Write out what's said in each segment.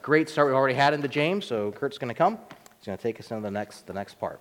great start we've already had into James, so Kurt's going to come. He's going to take us into the next part.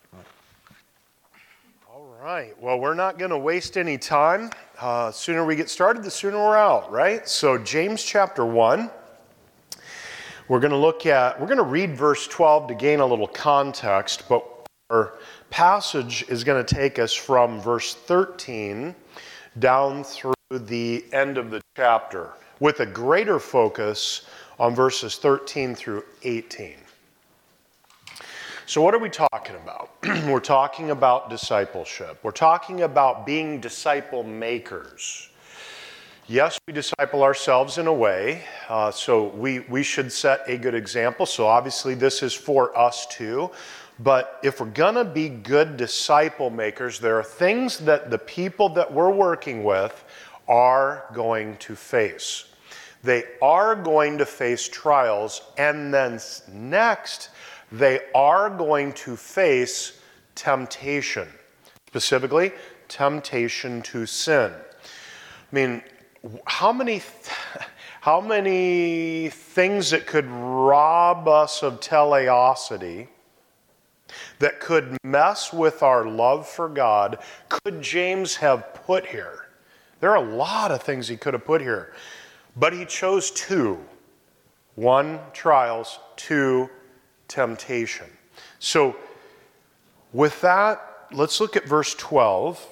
All right. Well, we're not going to waste any time. Sooner we get started, the sooner we're out, right? So James chapter 1. We're going to read verse 12 to gain a little context, but our passage is going to take us from verse 13 down through the end of the chapter, with a greater focus on verses 13 through 18. So what are we talking about? We're talking about discipleship. We're talking about being disciple makers. Yes, we disciple ourselves in a way, so we should set a good example. So obviously this is for us too. But if we're going to be good disciple makers, there are things that the people that we're working with are going to face. They are going to face trials, and then next, they are going to face temptation. Specifically, temptation to sin. I mean, how many things that could rob us of teleosity, that could mess with our love for God, could James have put here? There are a lot of things he could have put here, but he chose two. One, trials. Two, temptation. So with that, let's look at verse 12.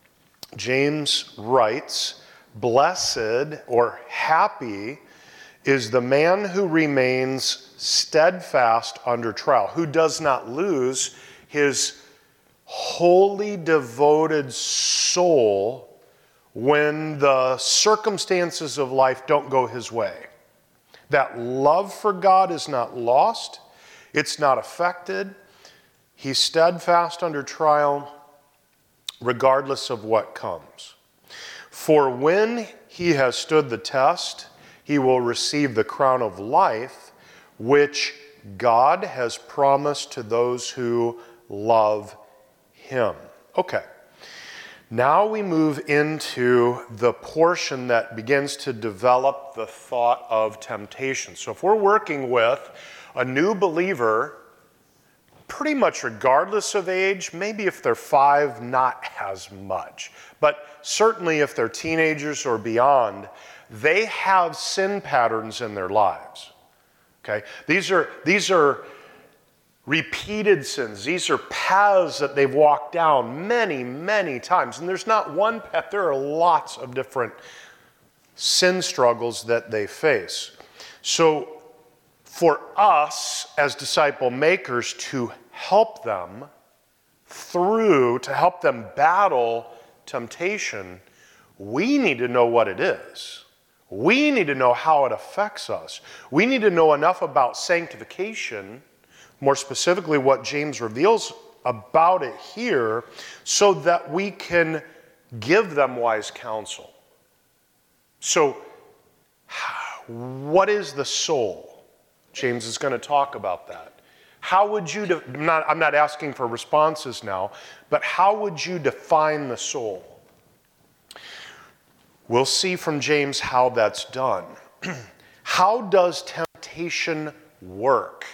James writes, "Blessed," or happy, "is the man who remains steadfast under trial, who does not lose his wholly devoted soul when the circumstances of life don't go his way." That love for God is not lost. It's not affected. He's steadfast under trial regardless of what comes. For when he has stood the test, he will receive the crown of life, which God has promised to those who love him. Okay. Now we move into the portion that begins to develop the thought of temptation. So if we're working with a new believer, pretty much regardless of age, maybe if they're 5, not as much, but certainly if they're teenagers or beyond, they have sin patterns in their lives. Okay? These are repeated sins. These are paths that they've walked down many, many times. And there's not one path. There are lots of different sin struggles that they face. So for us as disciple makers to help them to help them battle temptation, we need to know what it is. We need to know how it affects us. We need to know enough about sanctification, more specifically what James reveals about it here, so that we can give them wise counsel. So, what is the soul? James is going to talk about that. How would you, I'm not asking for responses now, but how would you define the soul? We'll see from James how that's done. How does temptation work?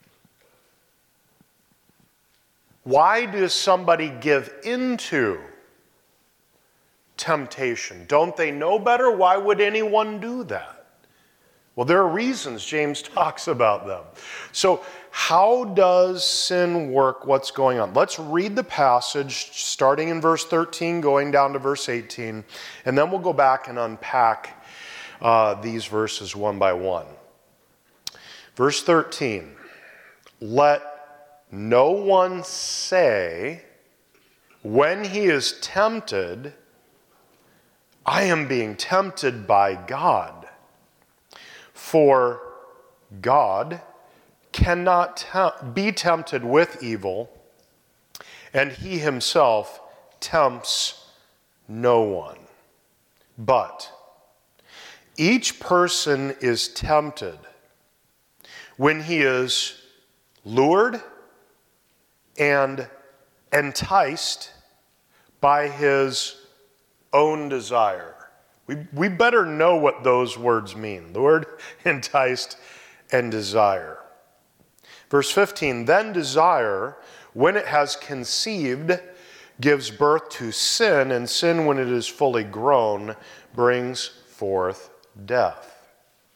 Why does somebody give into temptation? Don't they know better? Why would anyone do that? Well, there are reasons. James talks about them. So how does sin work? What's going on? Let's read the passage starting in verse 13, going down to verse 18, and then we'll go back and unpack these verses one by one. Verse 13, "Let no one say when he is tempted, 'I am being tempted by God.' For God cannot be tempted with evil, and he himself tempts no one. But each person is tempted when he is lured and enticed by his own desire." We better know what those words mean. The word enticed and desire. Verse 15, then desire, when it has conceived, gives birth to sin, and sin, when it is fully grown, brings forth death.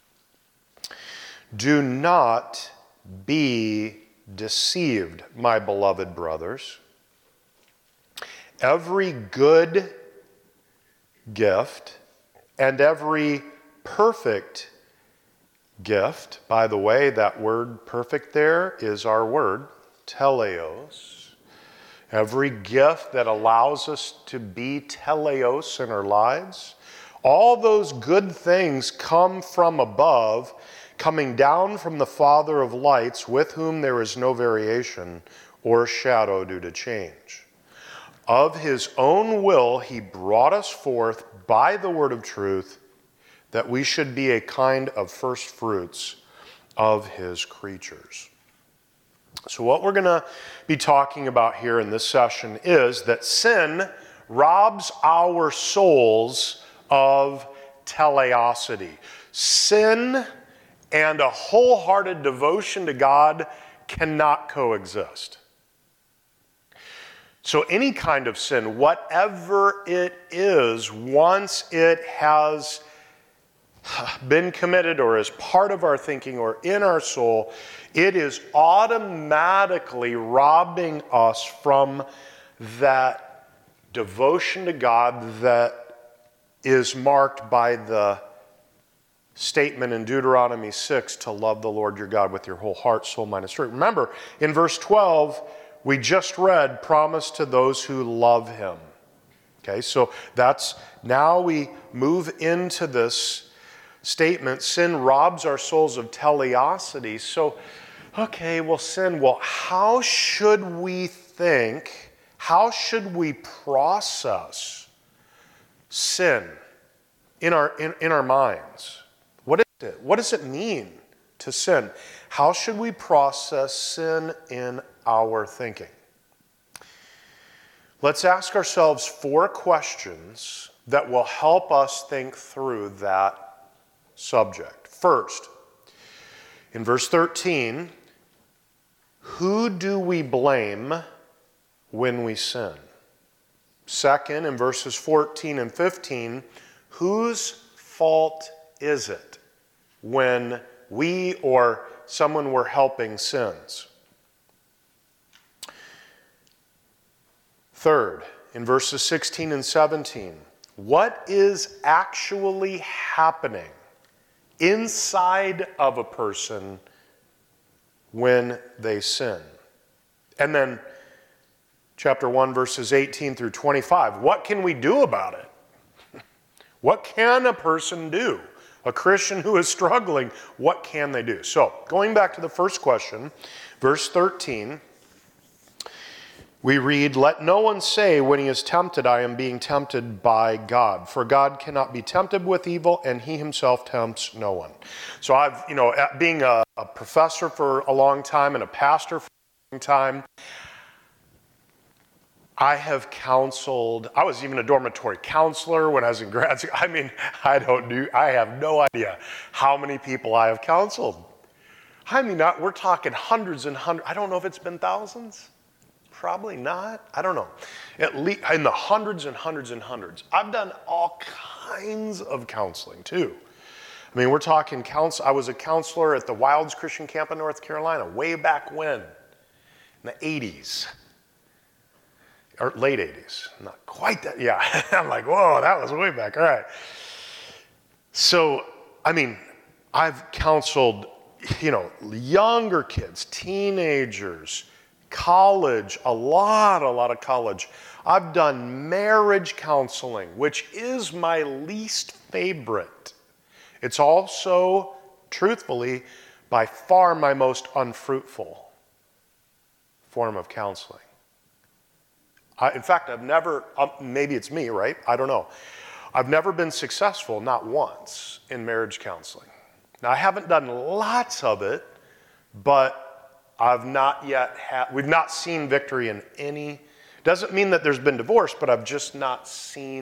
Do not be deceived, my beloved brothers. Every good gift and every perfect gift, by the way, that word perfect there is our word, teleos. Every gift that allows us to be teleos in our lives, all those good things come from above, coming down from the Father of lights, with whom there is no variation or shadow due to change. Of his own will he brought us forth by the word of truth, that we should be a kind of first fruits of his creatures. So what we're going to be talking about here in this session is that sin robs our souls of teleosity. Sin and a wholehearted devotion to God cannot coexist. So any kind of sin, whatever it is, once it has been committed or is part of our thinking or in our soul, it is automatically robbing us from that devotion to God that is marked by the statement in Deuteronomy 6 to love the Lord your God with your whole heart, soul, mind, and strength. Remember, in verse 12, we just read, promise to those who love him. Okay, so that's, now we move into this statement, sin robs our souls of teleosity. So, okay, well, sin, well, how should we think, how should we process sin in our minds? What is it? What does it mean to sin? How should we process sin in our thinking? Let's ask ourselves 4 questions that will help us think through that subject. First, in verse 13, who do we blame when we sin? Second, in verses 14 and 15, whose fault is it when we or someone we're helping sins? Third, in verses 16 and 17, what is actually happening inside of a person when they sin? And then chapter 1, verses 18 through 25, what can we do about it? What can a person do? A Christian who is struggling, what can they do? So, going back to the first question, verse 13, we read, let no one say when he is tempted, I am being tempted by God. For God cannot be tempted with evil, and he himself tempts no one. So I've, being a professor for a long time and a pastor for a long time, I have counseled, I was even a dormitory counselor when I was in grad school. I mean, I have no idea how many people I have counseled. I mean, we're talking hundreds and hundreds, I don't know if it's been thousands. Probably not. I don't know. At least in the hundreds and hundreds and hundreds. I've done all kinds of counseling too. I mean, we're talking I was a counselor at the Wilds Christian Camp in North Carolina way back when, in the 80s. Or late 80s. Not quite that. Yeah. I'm like, whoa, that was way back. All right. So, I mean, I've counseled, younger kids, teenagers, college, a lot of college. I've done marriage counseling, which is my least favorite. It's also, truthfully, by far my most unfruitful form of counseling. In fact, I've never, maybe it's me, right? I don't know. I've never been successful, not once, in marriage counseling. Now, I haven't done lots of it, but we've not seen victory in any, doesn't mean that there's been divorce, but I've just not seen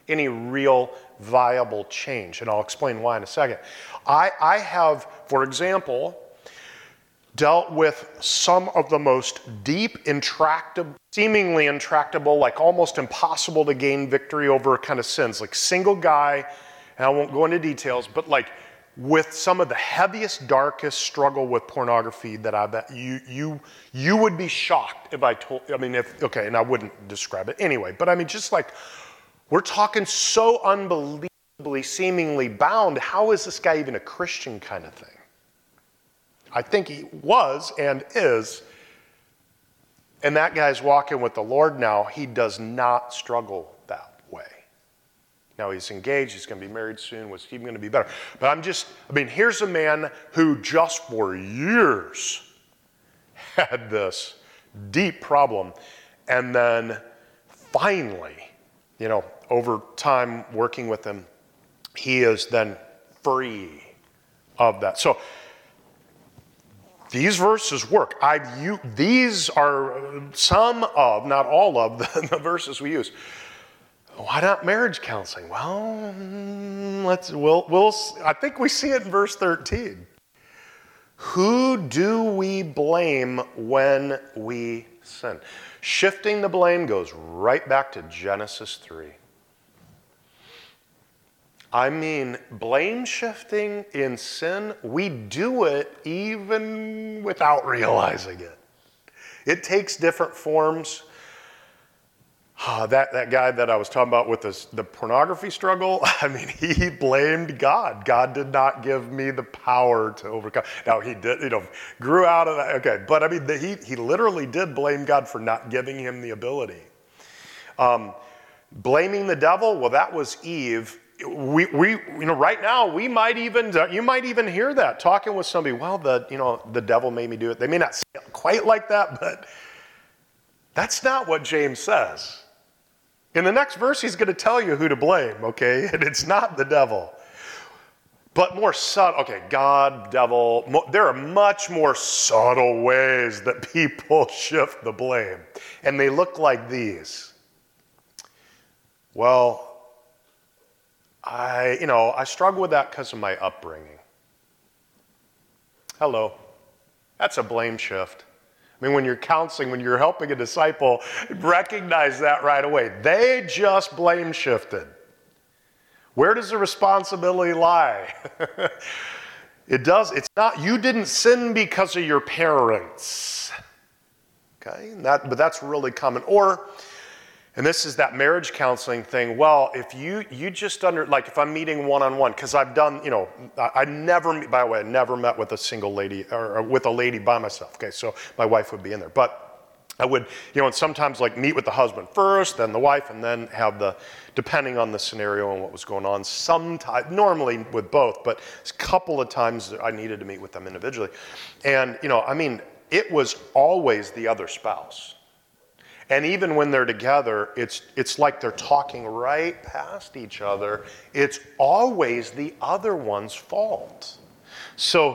any real viable change. And I'll explain why in a second. I have, for example, dealt with some of the most deep, intractable, seemingly intractable, like almost impossible to gain victory over kind of sins. Like single guy, and I won't go into details, but like with some of the heaviest, darkest struggle with pornography that I bet you would be shocked if I told, and I wouldn't describe it anyway, but I mean, just like, we're talking so unbelievably, seemingly bound, how is this guy even a Christian kind of thing? I think he was and is, and that guy's walking with the Lord now. He does not struggle that way. Now he's engaged, he's going to be married soon, was even going to be better. But here's a man who just for years had this deep problem, and then finally, over time working with him, he is then free of that. So these verses work. These are some of, not all of, the verses we use. Why not marriage counseling? Well, I think we see it in verse 13. Who do we blame when we sin? Shifting the blame goes right back to Genesis 3. I mean, blame shifting in sin, we do it even without realizing it. It takes different forms. That guy that I was talking about with the pornography struggle, he blamed God. God did not give me the power to overcome. Now he did, grew out of that. Okay, but he literally did blame God for not giving him the ability. Blaming the devil, well, that was Eve. We right now you might even hear that talking with somebody. Well, the devil made me do it. They may not say it quite like that, but that's not what James says. In the next verse, he's going to tell you who to blame, okay? And it's not the devil. But more subtle, okay, God, devil, there are much more subtle ways that people shift the blame. And they look like these. Well, I struggle with that because of my upbringing. Hello. That's a blame shift. When you're counseling, when you're helping a disciple, recognize that right away. They just blame shifted. Where does the responsibility lie? It's not, you didn't sin because of your parents. Okay? But that's really common. And this is that marriage counseling thing. Well, if you just if I'm meeting one-on-one, because I've done, I never met with a single lady or with a lady by myself. Okay, so my wife would be in there. But I would, and sometimes meet with the husband first, then the wife, and then have depending on the scenario and what was going on, sometimes, normally with both, but a couple of times I needed to meet with them individually. And, it was always the other spouse. And even when they're together, it's like they're talking right past each other. It's always the other one's fault. So,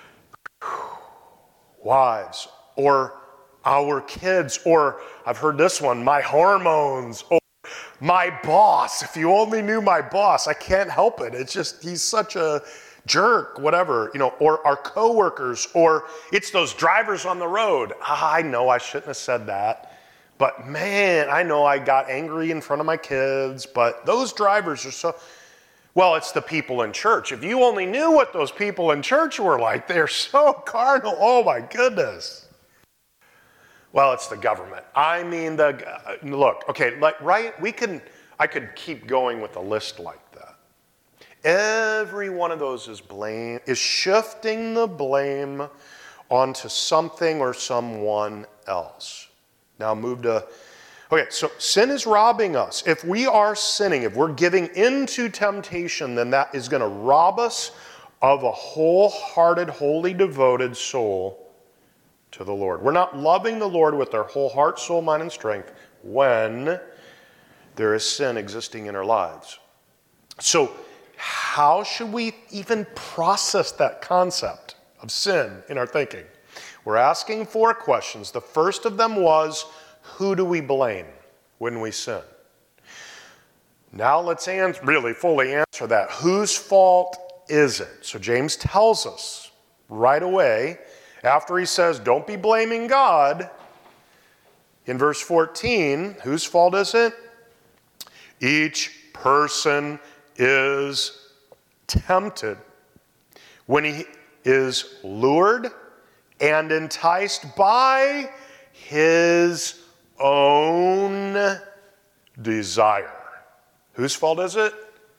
wives, or our kids, or I've heard this one, my hormones, or my boss. If you only knew my boss, I can't help it. It's just, he's such a jerk, whatever, or our coworkers, or it's those drivers on the road. I know I shouldn't have said that. But man, I know I got angry in front of my kids, but those drivers are well, it's the people in church. If you only knew what those people in church were like, they're so carnal. Oh my goodness. Well, it's the government. Look, okay, I could keep going with a list like that. Every one of those is shifting the blame onto something or someone else. Now so sin is robbing us. If we are sinning, if we're giving into temptation, then that is going to rob us of a wholehearted, wholly devoted soul to the Lord. We're not loving the Lord with our whole heart, soul, mind, and strength when there is sin existing in our lives. So how should we even process that concept of sin in our thinking? We're asking 4 questions. The first of them was, who do we blame when we sin? Now let's really fully answer that. Whose fault is it? So James tells us right away, after he says, don't be blaming God, in verse 14, whose fault is it? Each person is tempted when he is lured and enticed by his own desire. Whose fault is it?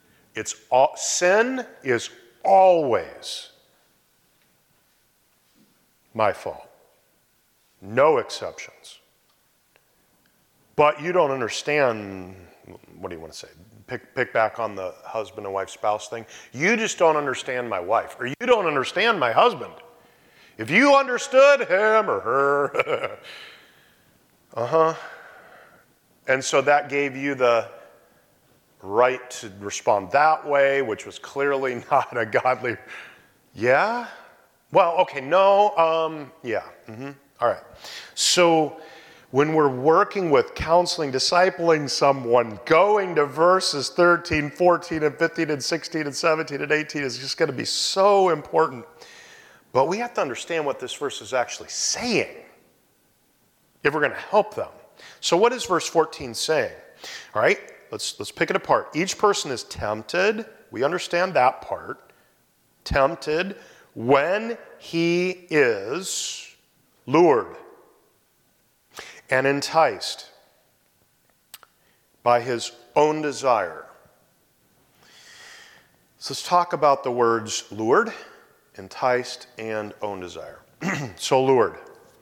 Sin is always my fault. No exceptions. But you don't understand, what do you want to say? Pick back on the husband and wife spouse thing. You just don't understand my wife, or you don't understand my husband. If you understood him or her, And so that gave you the right to respond that way, which was clearly not a godly, yeah? Well, okay, no, yeah, all right. So when we're working with counseling, discipling someone, going to verses 13, 14, and 15, and 16, and 17, and 18 is just going to be so important. But we have to understand what this verse is actually saying if we're going to help them. So what is verse 14 saying? All right, let's pick it apart. Each person is tempted. We understand that part. Tempted when he is lured and enticed by his own desire. So let's talk about the words lured, enticed, and own desire. So lured.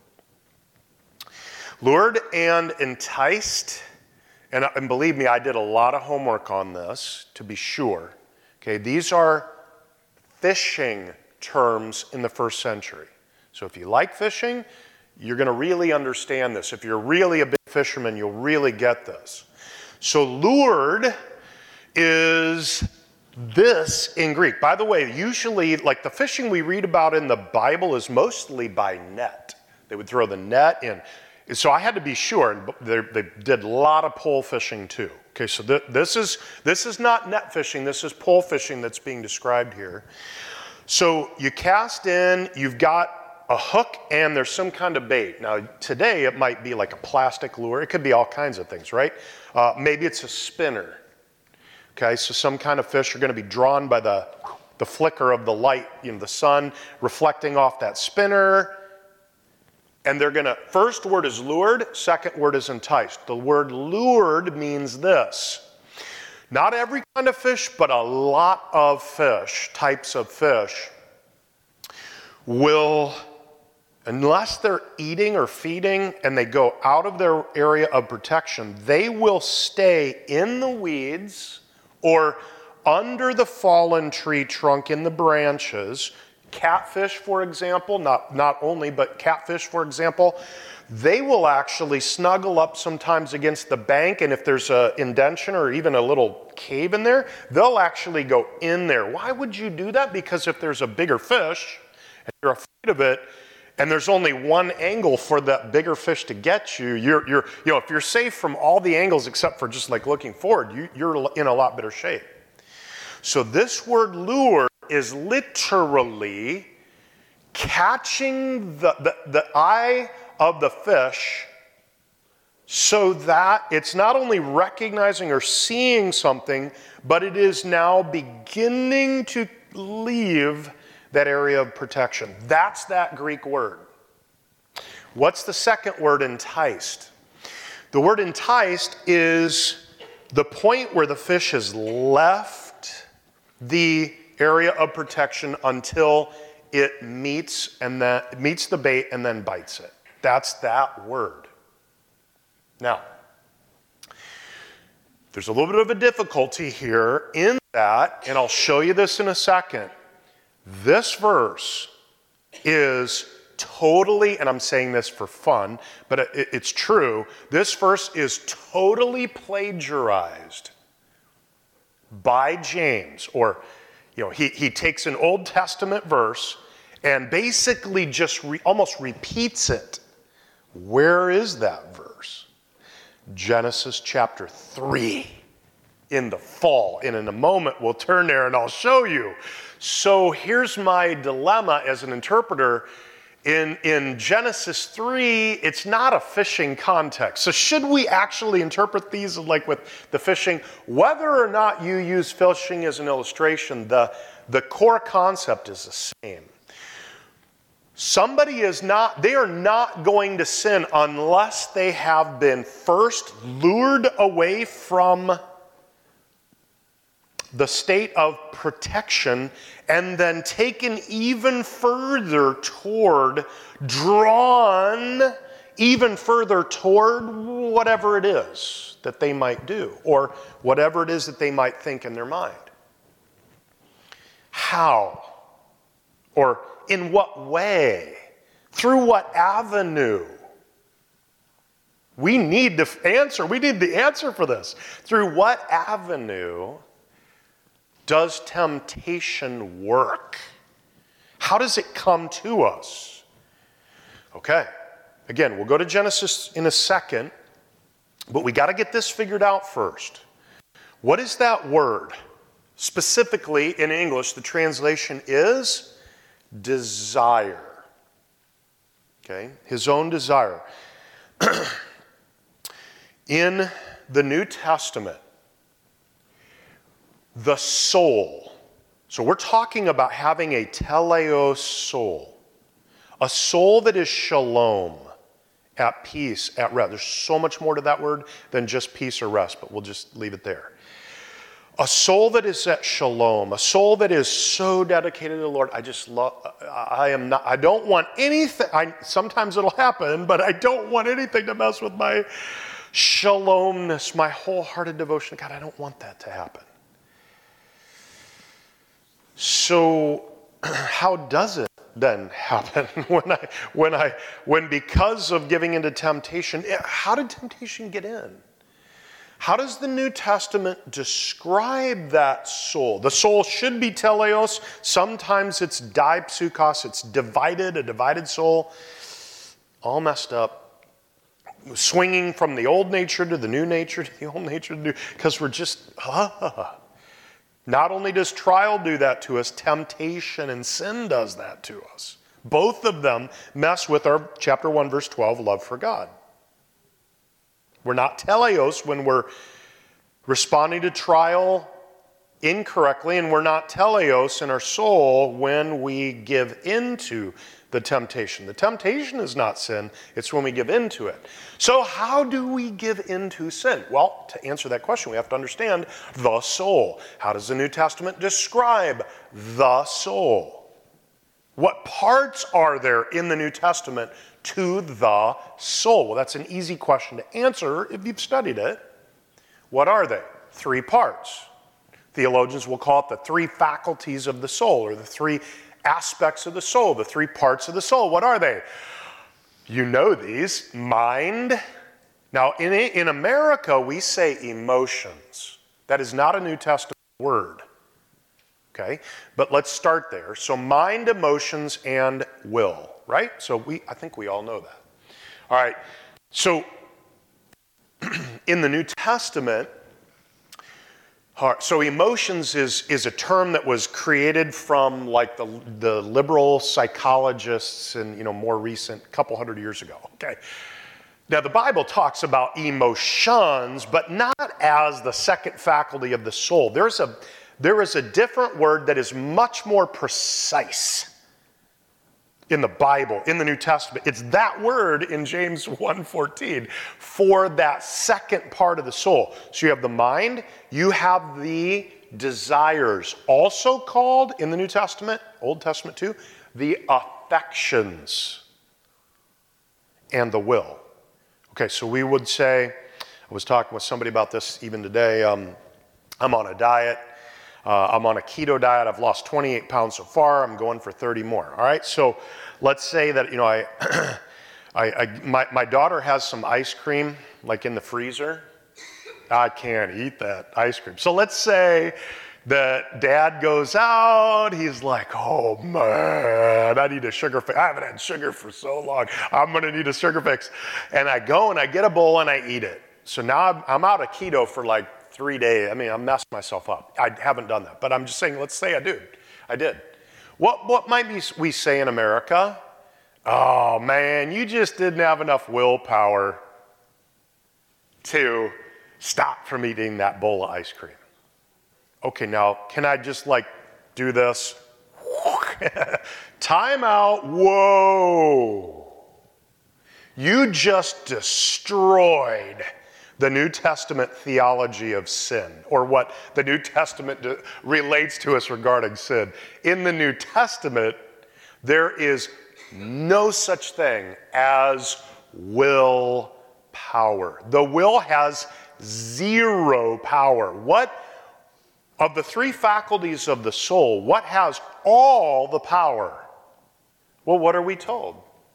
Lured and enticed, and believe me, I did a lot of homework on this to be sure. Okay, these are fishing terms in the first century. So if you like fishing, you're going to really understand this. If you're really a big fisherman, you'll really get this. So lured is this in Greek. By the way, usually, like the fishing we read about in the Bible is mostly by net. They would throw the net in. So I had to be sure, and they did a lot of pole fishing too. Okay, so this is not net fishing, this is pole fishing that's being described here. So you cast in, you've got a hook, and there's some kind of bait. Now today it might be like a plastic lure, it could be all kinds of things, right? Maybe it's a spinner. Okay, so some kind of fish are going to be drawn by the flicker of the light, the sun reflecting off that spinner. And they're going to, first word is lured, second word is enticed. The word lured means this. Not every kind of fish, but a lot of fish, types of fish, will, unless they're eating or feeding and they go out of their area of protection, they will stay in the weeds or under the fallen tree trunk in the branches. Catfish, for example, not only, but catfish, for example, they will actually snuggle up sometimes against the bank, and if there's an indention or even a little cave in there, they'll actually go in there. Why would you do that? Because if there's a bigger fish, and you're afraid of it, and there's only one angle for that bigger fish to get you, if you're safe from all the angles except for just like looking forward, you're in a lot better shape. So this word lure is literally catching the eye of the fish so that it's not only recognizing or seeing something, but it is now beginning to leave that area of protection. That's that Greek word. What's the second word, enticed? The word enticed is the point where the fish has left the area of protection until it meets the bait and then bites it. That's that word. Now, there's a little bit of a difficulty here in that, and I'll show you this in a second. This verse is totally, and I'm saying this for fun, but it's true, this verse is totally plagiarized by James, or he takes an Old Testament verse and basically just almost repeats it. Where is that verse? Genesis chapter 3. in the fall. And in a moment, we'll turn there and I'll show you. So here's my dilemma as an interpreter. In Genesis 3, it's not a fishing context. So should we actually interpret these like with the fishing? Whether or not you use fishing as an illustration, the core concept is the same. They are not going to sin unless they have been first lured away from the state of protection and then taken even further drawn even further toward whatever it is that they might do or whatever it is that they might think in their mind. How? Or in what way? Through what avenue? We need the answer for this. Through what avenue does temptation work? How does it come to us? Okay, again, we'll go to Genesis in a second, but we got to get this figured out first. What is that word? Specifically in English, the translation is desire. Okay, his own desire. In the New Testament, the soul. So we're talking about having a teleos soul. A soul that is shalom, at peace, at rest. There's so much more to that word than just peace or rest, but we'll just leave it there. A soul that is at shalom, a soul that is so dedicated to the Lord. I don't want anything, sometimes it'll happen, but I don't want anything to mess with my shalomness, my wholehearted devotion to God. I don't want that to happen. So how does it then happen when because of giving into temptation, how did temptation get in? How does the New Testament describe that soul? The soul should be teleos. Sometimes it's dipsukos, it's divided, a divided soul, all messed up, swinging from the old nature to the new nature to the old nature, because we're just, Not only does trial do that to us, temptation and sin does that to us. Both of them mess with our chapter 1, verse 12, love for God. We're not teleos when we're responding to trial incorrectly, and we're not teleos in our soul when we give into the temptation. The temptation is not sin, it's when we give into it. So how do we give into sin? Well, to answer that question, we have to understand the soul. How does the New Testament describe the soul? What parts are there in the New Testament to the soul? Well, that's an easy question to answer if you've studied it. What are they? 3 parts. Theologians will call it the 3 faculties of the soul, or the 3 aspects of the soul, the 3 parts of the soul. What are they? You know these. Mind. Now, in America, we say emotions. That is not a New Testament word. Okay? But let's start there. So mind, emotions, and will. Right? So I think we all know that. All right. So in the New Testament, so emotions is a term that was created from like the liberal psychologists and more recent, couple hundred years ago. Okay. Now the Bible talks about emotions, but not as the second faculty of the soul. There is a different word that is much more precise in the Bible, in the New Testament. It's that word in James 1:14 for that second part of the soul. So you have the mind, you have the desires, also called in the New Testament, Old Testament too, the affections and the will. Okay, so we would say, I was talking with somebody about this even today, I'm on a diet. I'm on a keto diet. I've lost 28 pounds so far. I'm going for 30 more. All right. So let's say that, my daughter has some ice cream like in the freezer. I can't eat that ice cream. So let's say that dad goes out. He's like, oh man, I need a sugar fix. I haven't had sugar for so long. I'm going to need a sugar fix. And I go and I get a bowl and I eat it. So now I'm out of keto for like 3 days. I mean, I'm messing myself up. I haven't done that, but I'm just saying, let's say I did. What might we say in America? Oh man, you just didn't have enough willpower to stop from eating that bowl of ice cream. Okay, now, can I just do this? Time out, whoa. You just destroyed the New Testament theology of sin, or what the New Testament relates to us regarding sin. In the New Testament, there is no such thing as willpower. The will has zero power. What of the three faculties of the soul, what has all the power? Well, what are we told?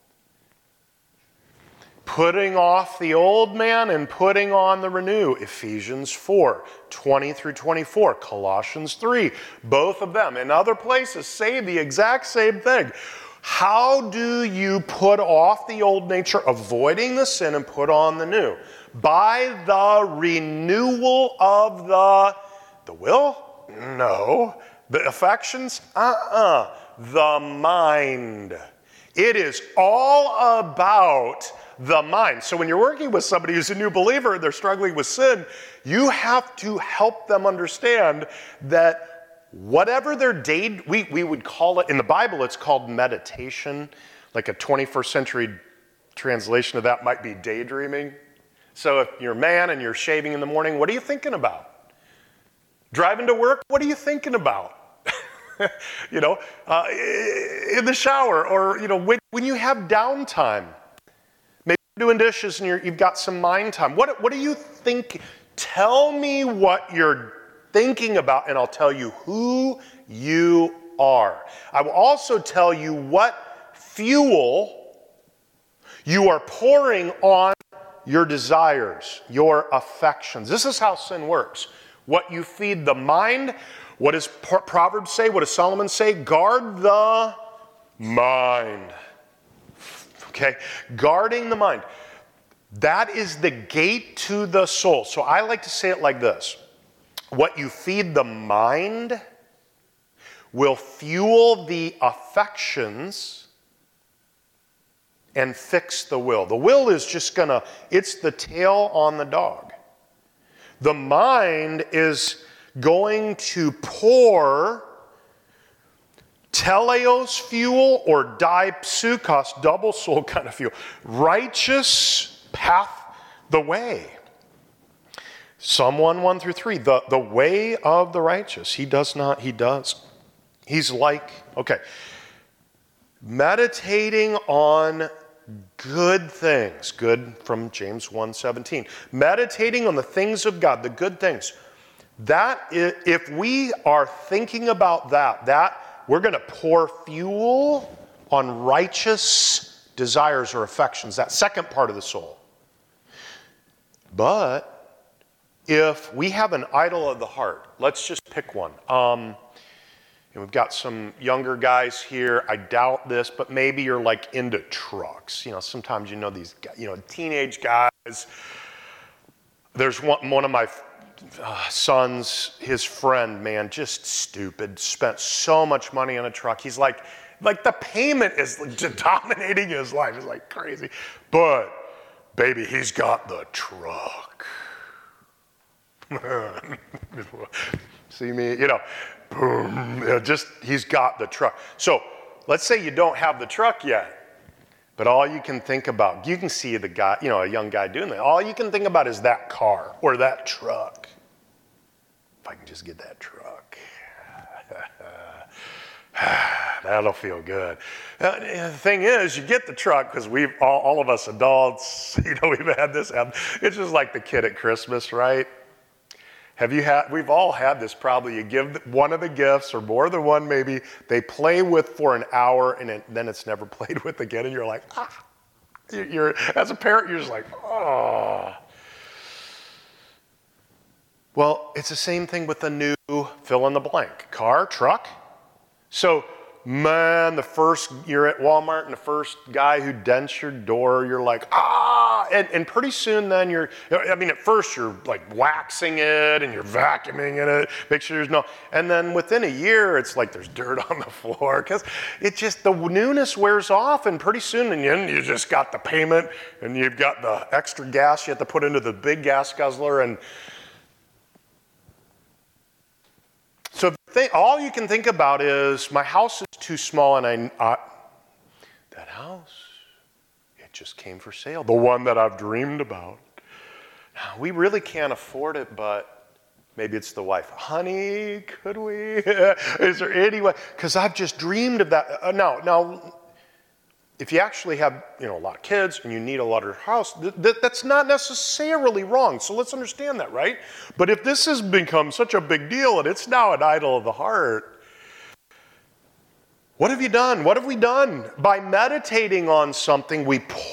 Putting off the old man and putting on the renew. Ephesians 4, 20 through 24. Colossians 3, both of them. In other places say the exact same thing. How do you put off the old nature, avoiding the sin, and put on the new? By the renewal of the will? No. The affections? The mind. It is all about the mind. So when you're working with somebody who's a new believer and they're struggling with sin, you have to help them understand that whatever their day, we would call it, in the Bible it's called meditation, like a 21st century translation of that might be daydreaming. So if you're a man and you're shaving in the morning, what are you thinking about? Driving to work, what are you thinking about? In the shower, or when you have downtime, maybe you're doing dishes and you've got some mind time. What do you think? Tell me what you're thinking about, and I'll tell you who you are. I will also tell you what fuel you are pouring on your desires, your affections. This is how sin works. What you feed the mind. What does Proverbs say? What does Solomon say? Guard the mind. Okay? Guarding the mind. That is the gate to the soul. So I like to say it like this. What you feed the mind will fuel the affections and fix the will. The will is just it's the tail on the dog. The mind is going to pour teleos fuel or dipsukos, double soul kind of fuel. Righteous path, the way. Psalm 1 through 3, the way of the righteous. He does. He's meditating on good things. Good from James 1:17. Meditating on the things of God, the good things. That if we are thinking about that we're going to pour fuel on righteous desires or affections, that second part of the soul. But if we have an idol of the heart, let's just pick one. And we've got some younger guys here. I doubt this, but maybe you're into trucks. Sometimes these teenage guys. There's one of my sons, his friend, man, just stupid, spent so much money on a truck. He's like the payment is dominating his life. It's crazy. But, baby, he's got the truck. See me, boom, he's got the truck. So, let's say you don't have the truck yet, but all you can think about, you can see the guy, a young guy doing that. All you can think about is that car or that truck. If I can just get that truck, that'll feel good. The thing is, you get the truck because we've all of us adults, we've had this happen. It's just like the kid at Christmas, right? We've all had this probably. You give one of the gifts, or more than one maybe, they play with for an hour, and then it's never played with again, and you're like, as a parent, you're just like, oh. Well, it's the same thing with the new fill in the blank. Car, truck. So, man, you're at Walmart, and the first guy who dents your door, you're like, and pretty soon then at first you're like waxing it and you're vacuuming it, make sure there's no, and then within a year it's like there's dirt on the floor because the newness wears off, and pretty soon and then you just got the payment and you've got the extra gas you have to put into the big gas guzzler. And so all you can think about is my house is too small, and that house, it just came for sale. The one that I've dreamed about. We really can't afford it, but maybe it's the wife. Honey, could we? Is there any way? Because I've just dreamed of that. Now, if you actually have a lot of kids and you need a larger house, that's not necessarily wrong. So let's understand that, right? But if this has become such a big deal and it's now an idol of the heart, what have you done? What have we done? By meditating on something,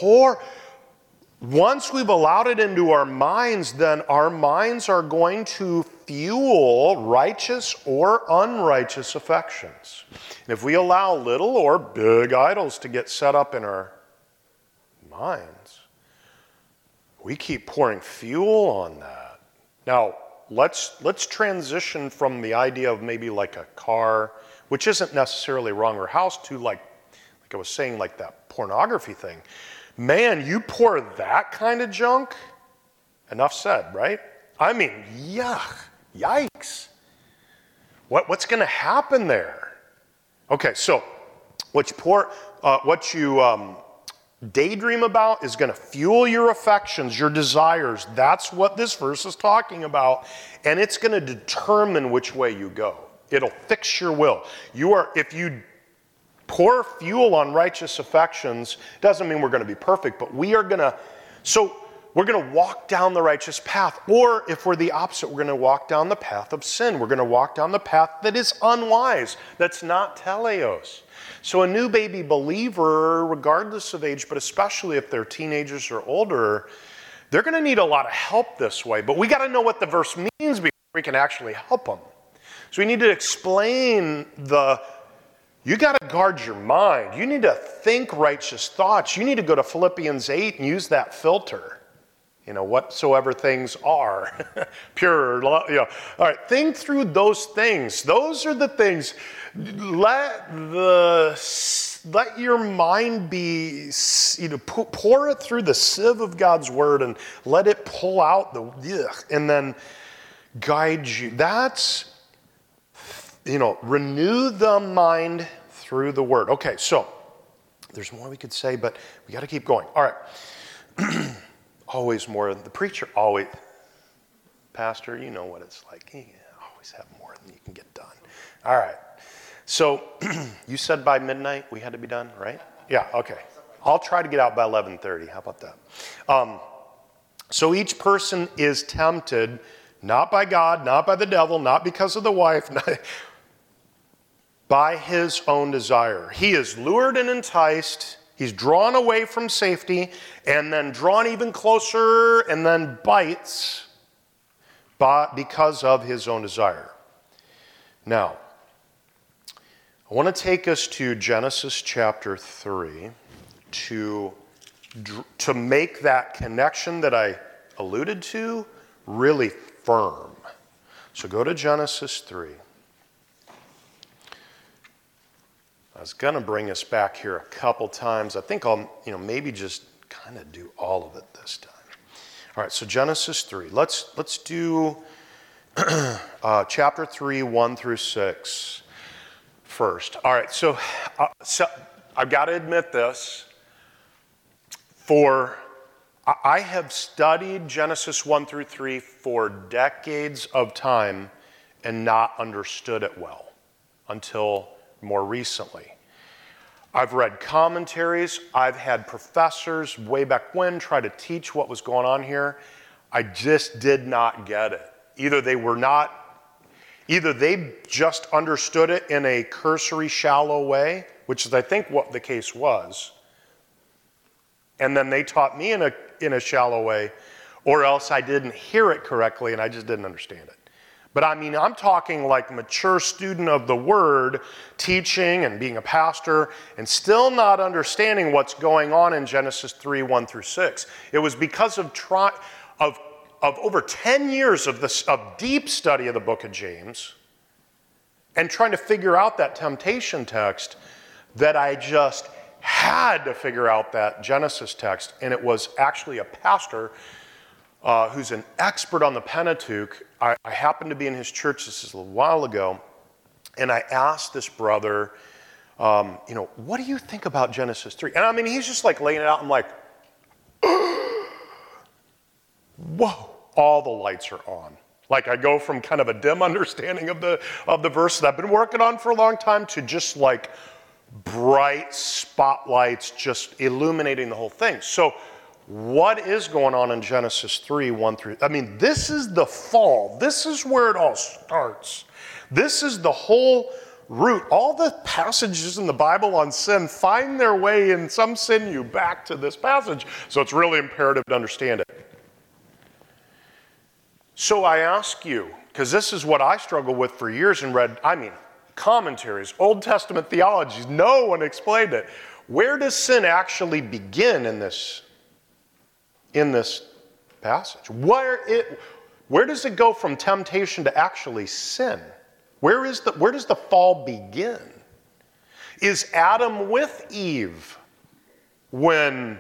once we've allowed it into our minds, then our minds are going to fuel righteous or unrighteous affections. And if we allow little or big idols to get set up in our minds, we keep pouring fuel on that. Now, let's transition from the idea of maybe like a car, which isn't necessarily wrong, or house, to like I was saying, like that pornography thing. Man, you pour that kind of junk, enough said, right? I mean, yikes. What's going to happen there? Okay, so what you daydream about is going to fuel your affections, your desires. That's what this verse is talking about, and it's going to determine which way you go. It'll fix your will. If you pour fuel on righteous affections, doesn't mean we're going to be perfect, but we're going to walk down the righteous path. Or if we're the opposite, we're going to walk down the path of sin. We're going to walk down the path that is unwise, that's not teleos. So a new baby believer, regardless of age, but especially if they're teenagers or older, they're going to need a lot of help this way. But we got to know what the verse means before we can actually help them. So we need to explain you got to guard your mind. You need to think righteous thoughts. You need to go to Philippians 8 and use that filter. Whatsoever things are pure. All right, think through those things. Those are the things. Let your mind be, pour it through the sieve of God's word and let it pull out and then guide you. That's, renew the mind through the word. Okay, so there's more we could say, but we got to keep going. All right. Always more. The preacher always, pastor, you know what it's like. You always have more than you can get done. All right. So you said by midnight we had to be done, right? Yeah, okay. I'll try to get out by 11:30. How about that? So each person is tempted, not by God, not by the devil, not because of the wife, by his own desire. He is lured and enticed. He's drawn away from safety and then drawn even closer and then bites because of his own desire. Now, I want to take us to Genesis chapter 3 to make that connection that I alluded to really firm. So go to Genesis 3. I was going to bring us back here a couple times. I think I'll, maybe just kind of do all of it this time. All right, so Genesis 3. Let's do chapter 3, 1 through 6 first. All right, so I've got to admit this. I have studied Genesis 1 through 3 for decades of time and not understood it well until more recently. I've read commentaries. I've had professors way back when try to teach what was going on here. I just did not get it. Either they just understood it in a cursory, shallow way, which is I think what the case was, and then they taught me in a shallow way, or else I didn't hear it correctly and I just didn't understand it. But I mean, I'm talking like mature student of the word, teaching and being a pastor, and still not understanding what's going on in Genesis 3, 1 through 6. It was because of over 10 years of deep study of the book of James and trying to figure out that temptation text that I just had to figure out that Genesis text. And it was actually a pastor who's an expert on the Pentateuch. I happened to be in his church, this is a little while ago, and I asked this brother, what do you think about Genesis 3? And I mean, he's just like laying it out. I'm like, whoa, all the lights are on. Like I go from kind of a dim understanding of the verse that I've been working on for a long time to just like bright spotlights just illuminating the whole thing. So what is going on in Genesis 3, 1 through... I mean, this is the fall. This is where it all starts. This is the whole root. All the passages in the Bible on sin find their way in some sinew back to this passage. So it's really imperative to understand it. So I ask you, because this is what I struggled with for years and read, commentaries, Old Testament theologies. No one explained it. Where does sin actually begin in this passage? Where does it go from temptation to actually sin? Where does the fall begin? Is Adam with Eve when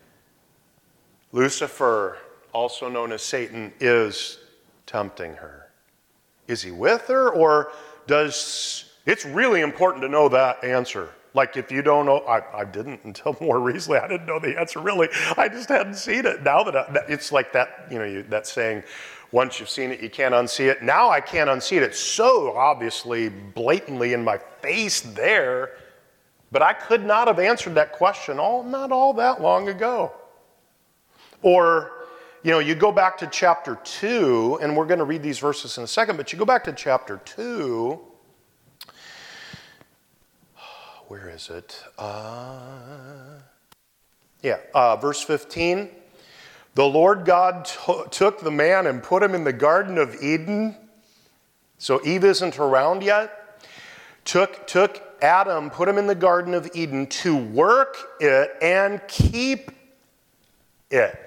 Lucifer, also known as Satan, is tempting her? Is he with her, or it's really important to know that answer. Like if you don't know, I didn't until more recently. I didn't know the answer really. I just hadn't seen it. Now that it's like that, that saying, once you've seen it, you can't unsee it. Now I can't unsee it. It's so obviously, blatantly in my face there. But I could not have answered that question not all that long ago. Or, you go back to chapter 2, and we're going to read these verses in a second, but you go back to chapter 2. Where is it? Verse 15. The Lord God took the man and put him in the Garden of Eden. So Eve isn't around yet. Took Adam, put him in the Garden of Eden to work it and keep it.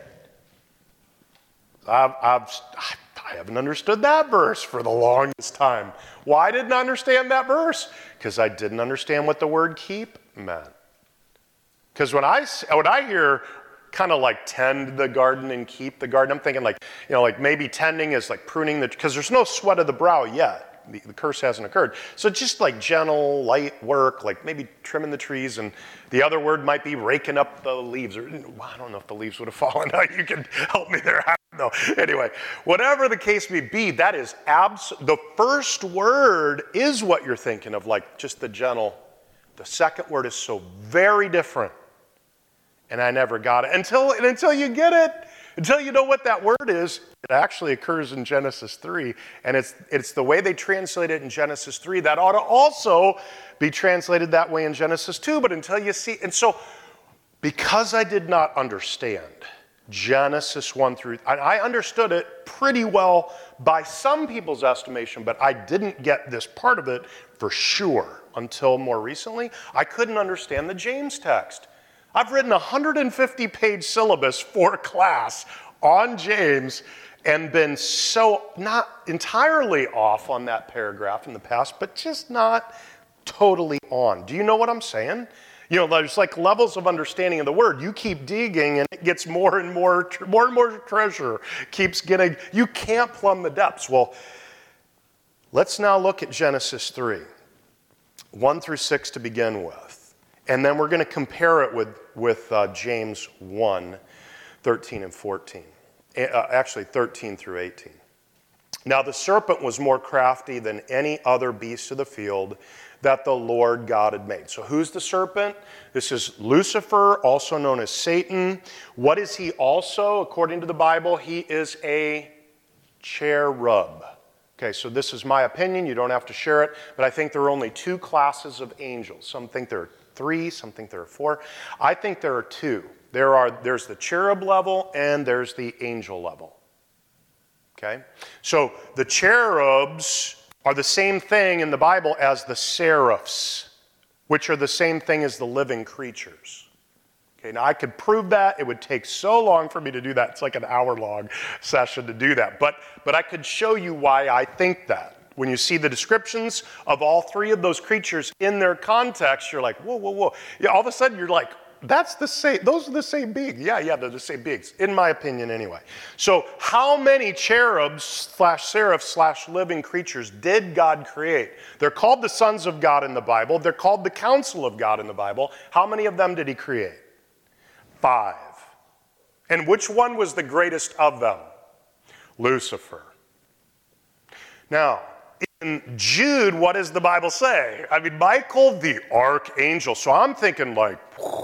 I haven't understood that verse for the longest time. Why didn't I understand that verse? Because I didn't understand what the word keep meant. Because when I hear kind of like tend the garden and keep the garden, I'm thinking like maybe tending is like pruning because there's no sweat of the brow yet. The curse hasn't occurred. So just like gentle, light work, like maybe trimming the trees, and the other word might be raking up the leaves. Or I don't know if the leaves would have fallen. You can help me there. I don't know. Anyway, whatever the case may be, that is the first word is what you're thinking of, like just the gentle. The second word is so very different. And I never got it until you get it. Until you know what that word is, it actually occurs in Genesis 3. And it's the way they translate it in Genesis 3 that ought to also be translated that way in Genesis 2. But until you see, and so because I did not understand Genesis 1 through, I understood it pretty well by some people's estimation, but I didn't get this part of it for sure until more recently. I couldn't understand the James text. I've written a 150-page syllabus for class on James and been so not entirely off on that paragraph in the past, but just not totally on. Do you know what I'm saying? There's like levels of understanding of the word. You keep digging and it gets more and more treasure. Keeps getting, you can't plumb the depths. Well, let's now look at Genesis 3, 1 through 6 to begin with. And then we're going to compare it with James 1, 13 and 14. Actually, 13 through 18. Now the serpent was more crafty than any other beast of the field that the Lord God had made. So who's the serpent? This is Lucifer, also known as Satan. What is he also? According to the Bible, he is a cherub. Okay, so this is my opinion. You don't have to share it. But I think there are only two classes of angels. Some think there are 3, some think there are 4. I think there are 2. There's the cherub level and there's the angel level. Okay? So the cherubs are the same thing in the Bible as the seraphs, which are the same thing as the living creatures. Okay, now I could prove that. It would take so long for me to do that. It's like an hour-long session to do that. But I could show you why I think that. When you see the descriptions of all three of those creatures in their context, you're like, whoa, whoa, whoa. Yeah, all of a sudden you're like, that's the same, those are the same beings. Yeah, they're the same beings, in my opinion anyway. So how many cherubs slash seraphs slash living creatures did God create? They're called the sons of God in the Bible. They're called the council of God in the Bible. How many of them did he create? 5. And which one was the greatest of them? Lucifer. Now, in Jude, what does the Bible say? I mean, Michael the archangel. So I'm thinking like,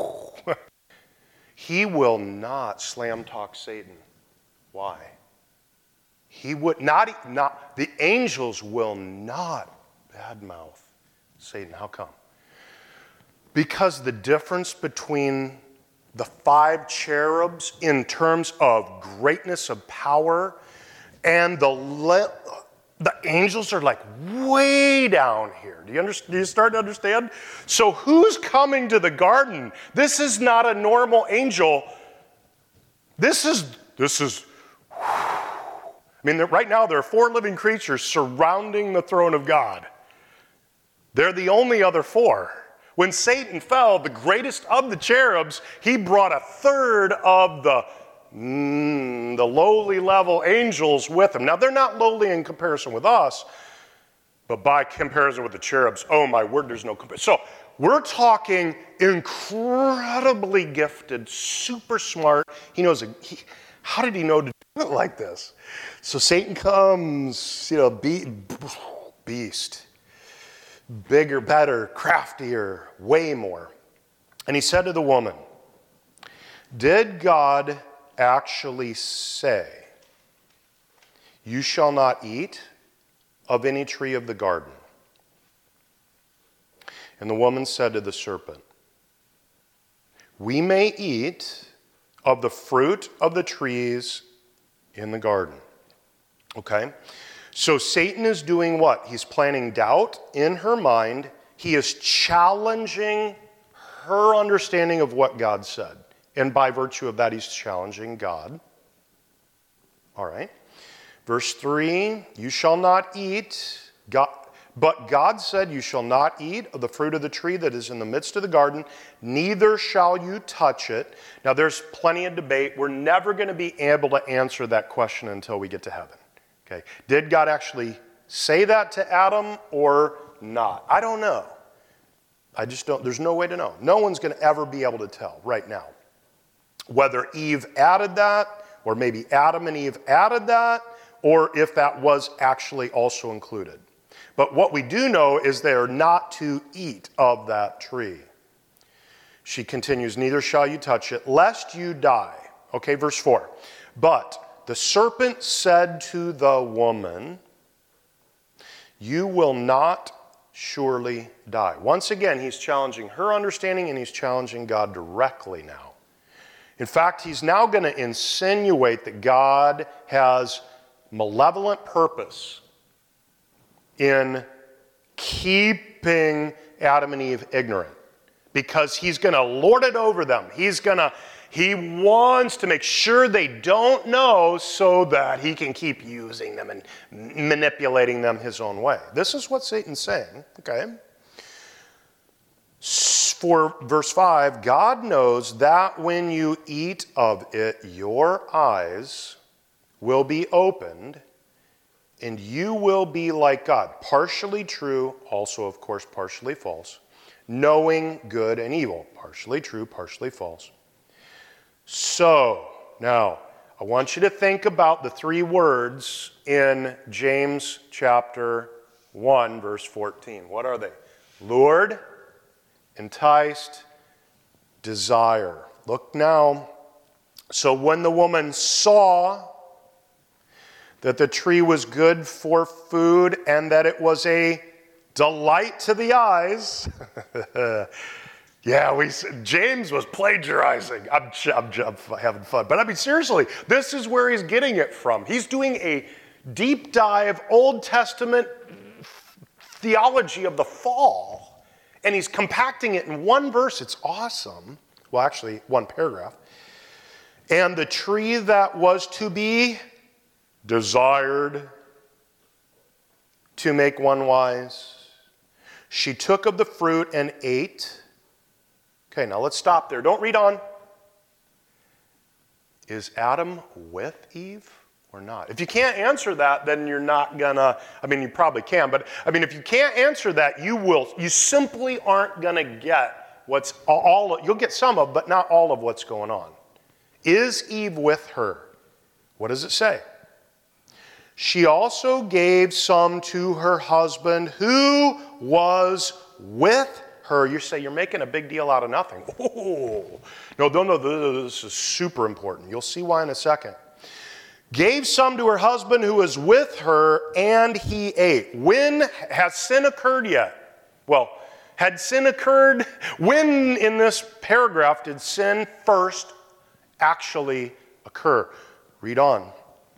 he will not slam talk Satan. Why? He would not, the angels will not badmouth Satan. How come? Because the difference between the 5 cherubs in terms of greatness of power and the angels are like way down here. Do you start to understand? So who's coming to the garden? This is not a normal angel. This is I mean, right now there are 4 living creatures surrounding the throne of God. They're the only other 4. When Satan fell, the greatest of the cherubs, he brought a third of the lowly level angels with him. Now, they're not lowly in comparison with us, but by comparison with the cherubs, oh my word, there's no comparison. So we're talking incredibly gifted, super smart. He knows, how did he know to do it like this? So Satan comes, beast. Bigger, better, craftier, way more. And he said to the woman, did God actually say, you shall not eat of any tree of the garden? And the woman said to the serpent, we may eat of the fruit of the trees in the garden. Okay? So Satan is doing what? He's planting doubt in her mind. He is challenging her understanding of what God said. And by virtue of that, he's challenging God. All right. Verse 3, you shall not eat. But God said, you shall not eat of the fruit of the tree that is in the midst of the garden, neither shall you touch it. Now, there's plenty of debate. We're never going to be able to answer that question until we get to heaven. Okay. Did God actually say that to Adam or not? I don't know. I just don't, there's no way to know. No one's going to ever be able to tell right now. Whether Eve added that, or maybe Adam and Eve added that, or if that was actually also included. But what we do know is they are not to eat of that tree. She continues, neither shall you touch it, lest you die. Okay, verse 4. But the serpent said to the woman, you will not surely die. Once again, he's challenging her understanding and he's challenging God directly now. In fact, he's now going to insinuate that God has malevolent purpose in keeping Adam and Eve ignorant because he's going to lord it over them. He wants to make sure they don't know so that he can keep using them and manipulating them his own way. This is what Satan's saying, okay? For verse 5, God knows that when you eat of it, your eyes will be opened and you will be like God. Partially true, also, of course, partially false. Knowing good and evil. Partially true, partially false. So, now, I want you to think about the 3 words in James chapter 1, verse 14. What are they? Lured, enticed, desire. Look now. So when the woman saw that the tree was good for food and that it was a delight to the eyes. Yeah, James was plagiarizing. I'm having fun. But I mean, seriously, this is where he's getting it from. He's doing a deep dive Old Testament theology of the fall, and he's compacting it in one verse. It's awesome. Well, actually, one paragraph. And the tree that was to be desired to make one wise, she took of the fruit and ate. Okay, now let's stop there. Don't read on. Is Adam with Eve or not? If you can't answer that, then you're not gonna, you probably can, but if you can't answer that, you simply aren't gonna get what's you'll get some of, but not all of what's going on. Is Eve with her? What does it say? She also gave some to her husband who was with her. You say you're making a big deal out of nothing. Oh, no, this is super important. You'll see why in a second. Gave some to her husband who was with her, and he ate. When has sin occurred yet? Well, had sin occurred? When in this paragraph did sin first actually occur? Read on.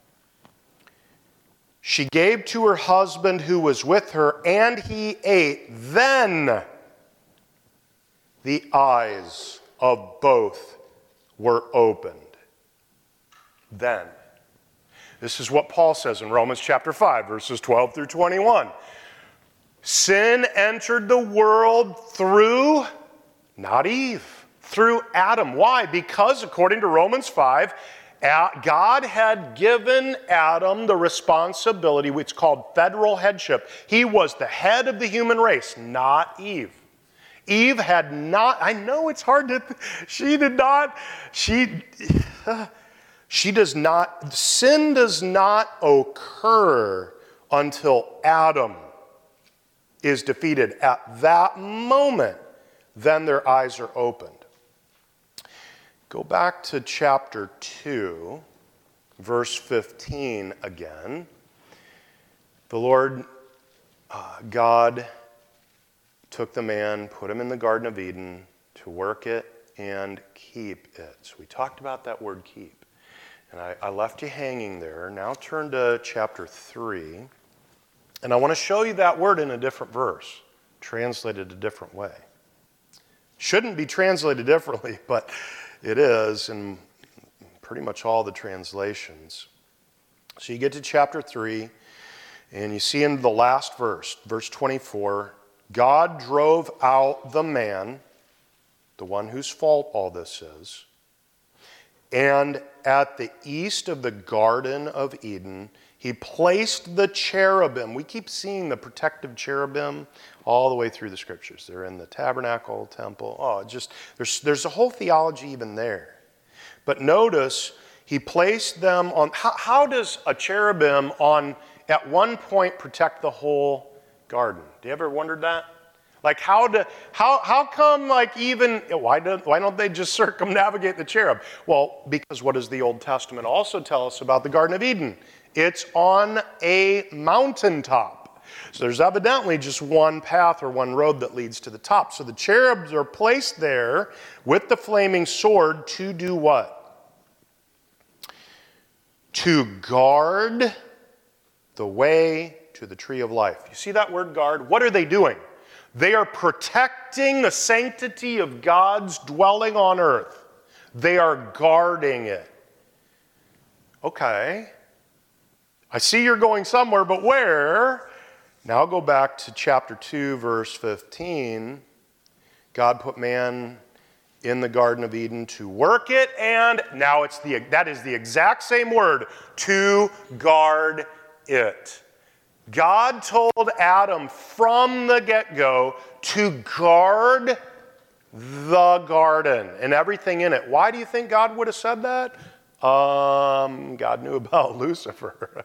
She gave to her husband who was with her, and he ate. Then the eyes of both were opened. Then. This is what Paul says in Romans chapter 5, verses 12 through 21. Sin entered the world through, not Eve, through Adam. Why? Because according to Romans 5, God had given Adam the responsibility, it's called federal headship. He was the head of the human race, not Eve. Eve had not, I know it's hard to, sin does not occur until Adam is defeated. At that moment, then their eyes are opened. Go back to chapter 2, verse 15 again. The Lord God took the man, put him in the Garden of Eden to work it and keep it. So we talked about that word keep. And I left you hanging there. Now turn to chapter 3. And I want to show you that word in a different verse, translated a different way. Shouldn't be translated differently, but it is in pretty much all the translations. So you get to chapter 3, and you see in the last verse, verse 24, God drove out the man, the one whose fault all this is, and at the east of the Garden of Eden, he placed the cherubim. We keep seeing the protective cherubim all the way through the scriptures. They're in the tabernacle, temple. There's a whole theology even there. But notice, he placed them on. How does a cherubim at one point protect the whole garden? Do you ever wondered that? Like how come why don't they just circumnavigate the cherub? Well, because what does the Old Testament also tell us about the Garden of Eden? It's on a mountaintop. So there's evidently just one path or one road that leads to the top. So the cherubs are placed there with the flaming sword to do what? To guard the way to the tree of life. You see that word guard? What are they doing? They are protecting the sanctity of God's dwelling on earth. They are guarding it. Okay. I see you're going somewhere, but where? Now go back to chapter 2, verse 15. God put man in the Garden of Eden to work it, and now that is the exact same word, to guard it. God told Adam from the get-go to guard the garden and everything in it. Why do you think God would have said that? God knew about Lucifer.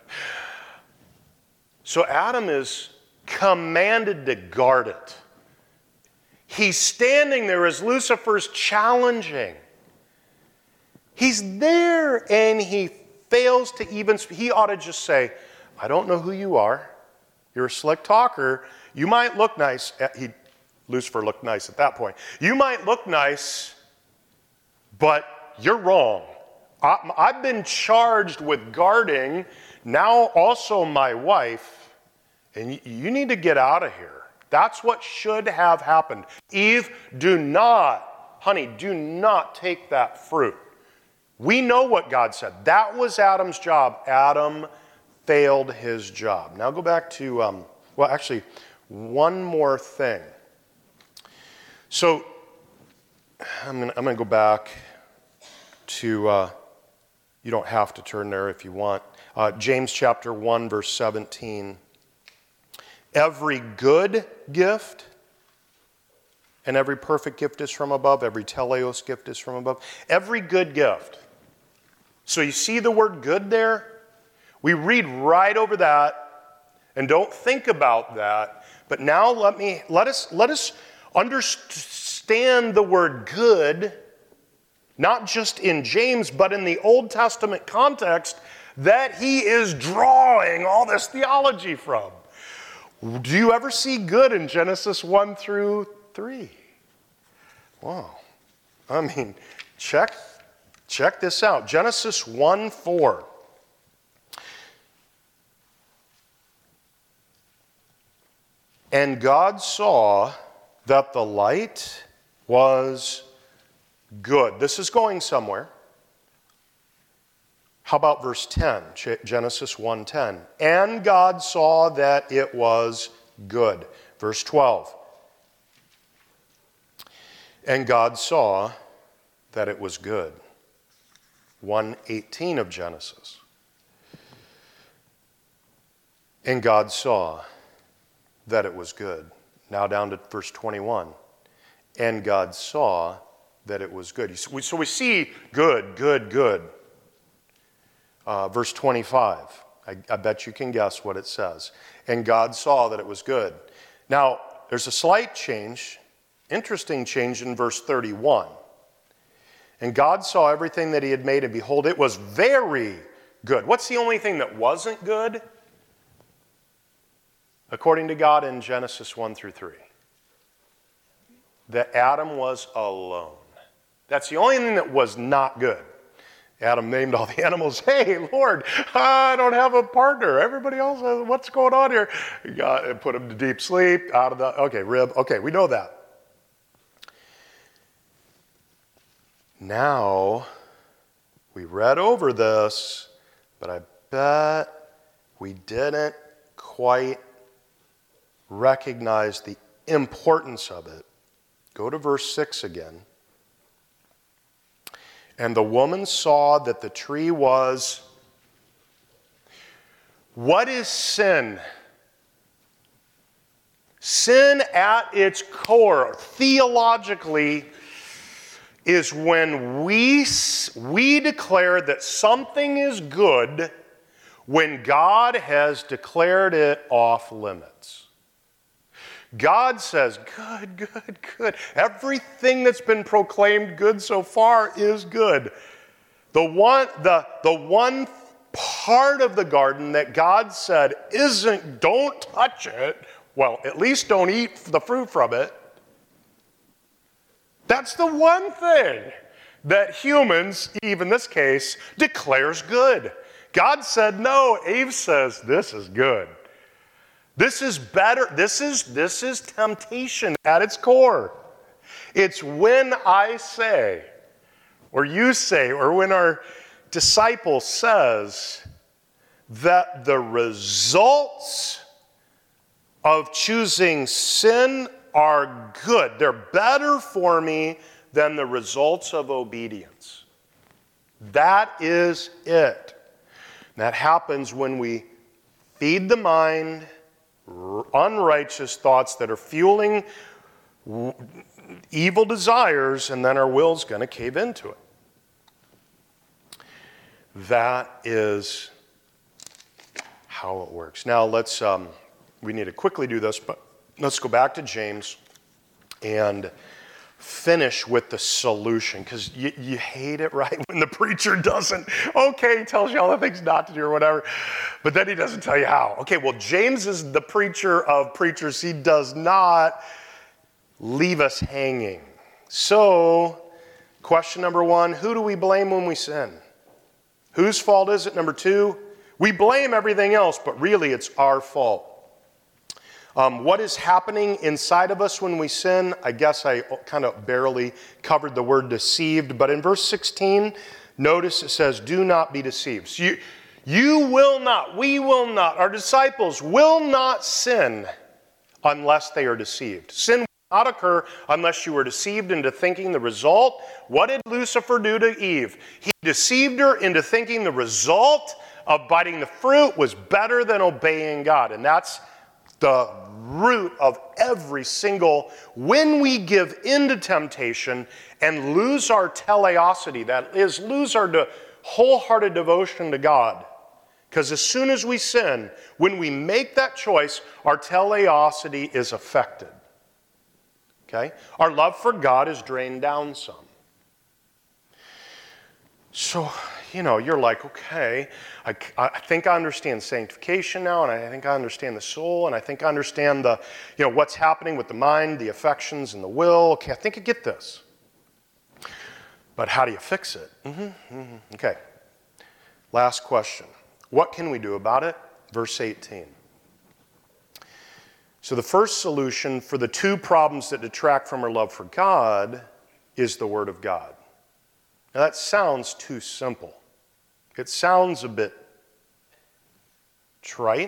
So Adam is commanded to guard it. He's standing there as Lucifer's challenging. He's there and he fails to even speak. He ought to just say, I don't know who you are. You're a slick talker. You might look nice. Lucifer looked nice at that point. You might look nice, but you're wrong. I've been charged with guarding now also my wife, and you need to get out of here. That's what should have happened. Eve, do not take that fruit. We know what God said. That was Adam's job. Adam failed his job. Now go back to, one more thing. So I'm going to go back to, you don't have to turn there if you want. James chapter 1, verse 17. Every good gift and every perfect gift is from above. Every teleos gift is from above. Every good gift. So you see the word good there? We read right over that and don't think about that. But now let us understand the word good, not just in James, but in the Old Testament context that he is drawing all this theology from. Do you ever see good in Genesis 1 through 3? Wow. I mean, check this out. Genesis 1:4. And God saw that the light was good. This is going somewhere. How about verse 10, Genesis 1:10? And God saw that it was good. Verse 12. And God saw that it was good. 1:18 of Genesis. And God saw that it was good. Now down to verse 21. And God saw that it was good. So we see good. Verse 25. I bet you can guess what it says. And God saw that it was good. Now, there's a slight change, interesting change in verse 31. And God saw everything that he had made, and behold, it was very good. What's the only thing that wasn't good? According to God in Genesis 1 through 3. That Adam was alone. That's the only thing that was not good. Adam named all the animals. Hey, Lord, I don't have a partner. Everybody else, what's going on here? God put him to deep sleep, rib. Okay, we know that. Now, we read over this, but I bet we didn't quite recognize the importance of it. Go to verse 6 again. And the woman saw that the tree was... What is sin? Sin at its core, theologically, is when we declare that something is good when God has declared it off limits. God says, good. Everything that's been proclaimed good so far is good. The one part of the garden that God said don't touch it, well, at least don't eat the fruit from it. That's the one thing that humans, Eve in this case, declares good. God said no. Eve says, this is good. This is better. This is temptation at its core. It's when I say, or you say, or when our disciple says that the results of choosing sin are good. They're better for me than the results of obedience. That is it. That happens when we feed the mind unrighteous thoughts that are fueling evil desires, and then our will's going to cave into it. That is how it works. Now let's, we need to quickly do this, but let's go back to James and finish with the solution, because you hate it, right? When the preacher doesn't, he tells you all the things not to do or whatever, but then he doesn't tell you how. Okay, well, James is the preacher of preachers. He does not leave us hanging. So, question number one, who do we blame when we sin? Whose fault is it? Number 2, we blame everything else, but really it's our fault. What is happening inside of us when we sin? I guess I kind of barely covered the word deceived, but in verse 16, notice it says, do not be deceived. So you will not, we will not, our disciples will not sin unless they are deceived. Sin will not occur unless you were deceived into thinking the result. What did Lucifer do to Eve? He deceived her into thinking the result of biting the fruit was better than obeying God. And that's the root of every single, when we give into temptation and lose our teleosity, that is, lose our wholehearted devotion to God. Because as soon as we sin, when we make that choice, our teleosity is affected. Okay? Our love for God is drained down some. So, you're like, okay, I think I understand sanctification now, and I think I understand the soul, and I think I understand the, what's happening with the mind, the affections, and the will. Okay, I think I get this. But how do you fix it? Okay. Last question. What can we do about it? Verse 18. So the first solution for the 2 problems that detract from our love for God is the Word of God. Now that sounds too simple. It sounds a bit trite.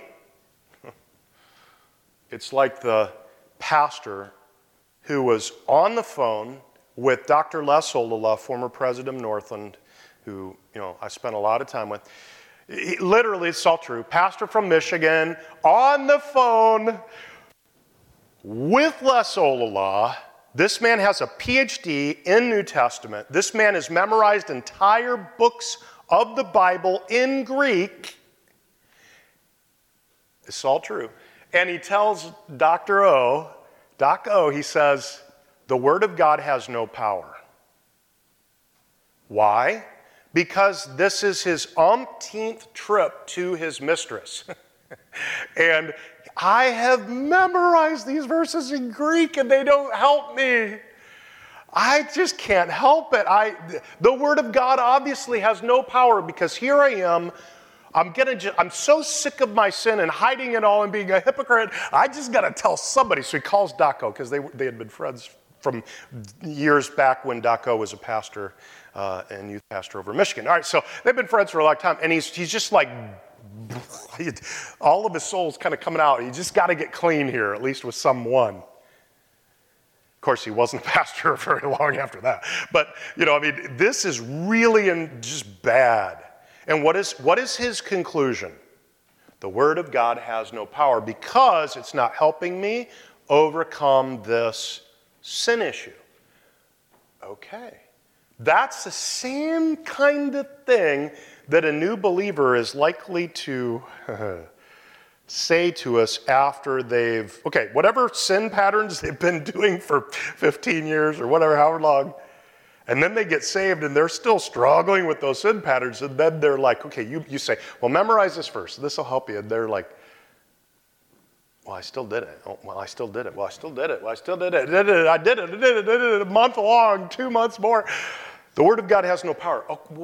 It's like the pastor who was on the phone with Dr. Les Ollila, former president of Northland, who, I spent a lot of time with. Literally, it's all true. Pastor from Michigan, on the phone with Les Ollila. This man has a PhD in New Testament. This man has memorized entire books of the Bible in Greek. It's all true. And he tells Doc O, he says, the Word of God has no power. Why? Because this is his umpteenth trip to his mistress. And I have memorized these verses in Greek and they don't help me. I just can't help it. The Word of God obviously has no power because here I am. I'm so sick of my sin and hiding it all and being a hypocrite. I just got to tell somebody. So he calls Daco because they had been friends from years back when Daco was a pastor and youth pastor over in Michigan. All right, so they've been friends for a long time, and he's just like, all of his soul's kind of coming out. You just got to get clean here, at least with someone. Of course, he wasn't a pastor very long after that. But, this is really just bad. And what is his conclusion? The Word of God has no power because it's not helping me overcome this sin issue. Okay. That's the same kind of thing that a new believer is likely to say to us after whatever sin patterns they've been doing for 15 years or whatever, however long, and then they get saved and they're still struggling with those sin patterns, and then they're like, okay, you say, well, memorize this verse, this will help you, and they're like, well, I still did it. Oh, well, I still did it. Well, I still did it. Well, I still did it. I did it a month long, 2 months more. The Word of God has no power.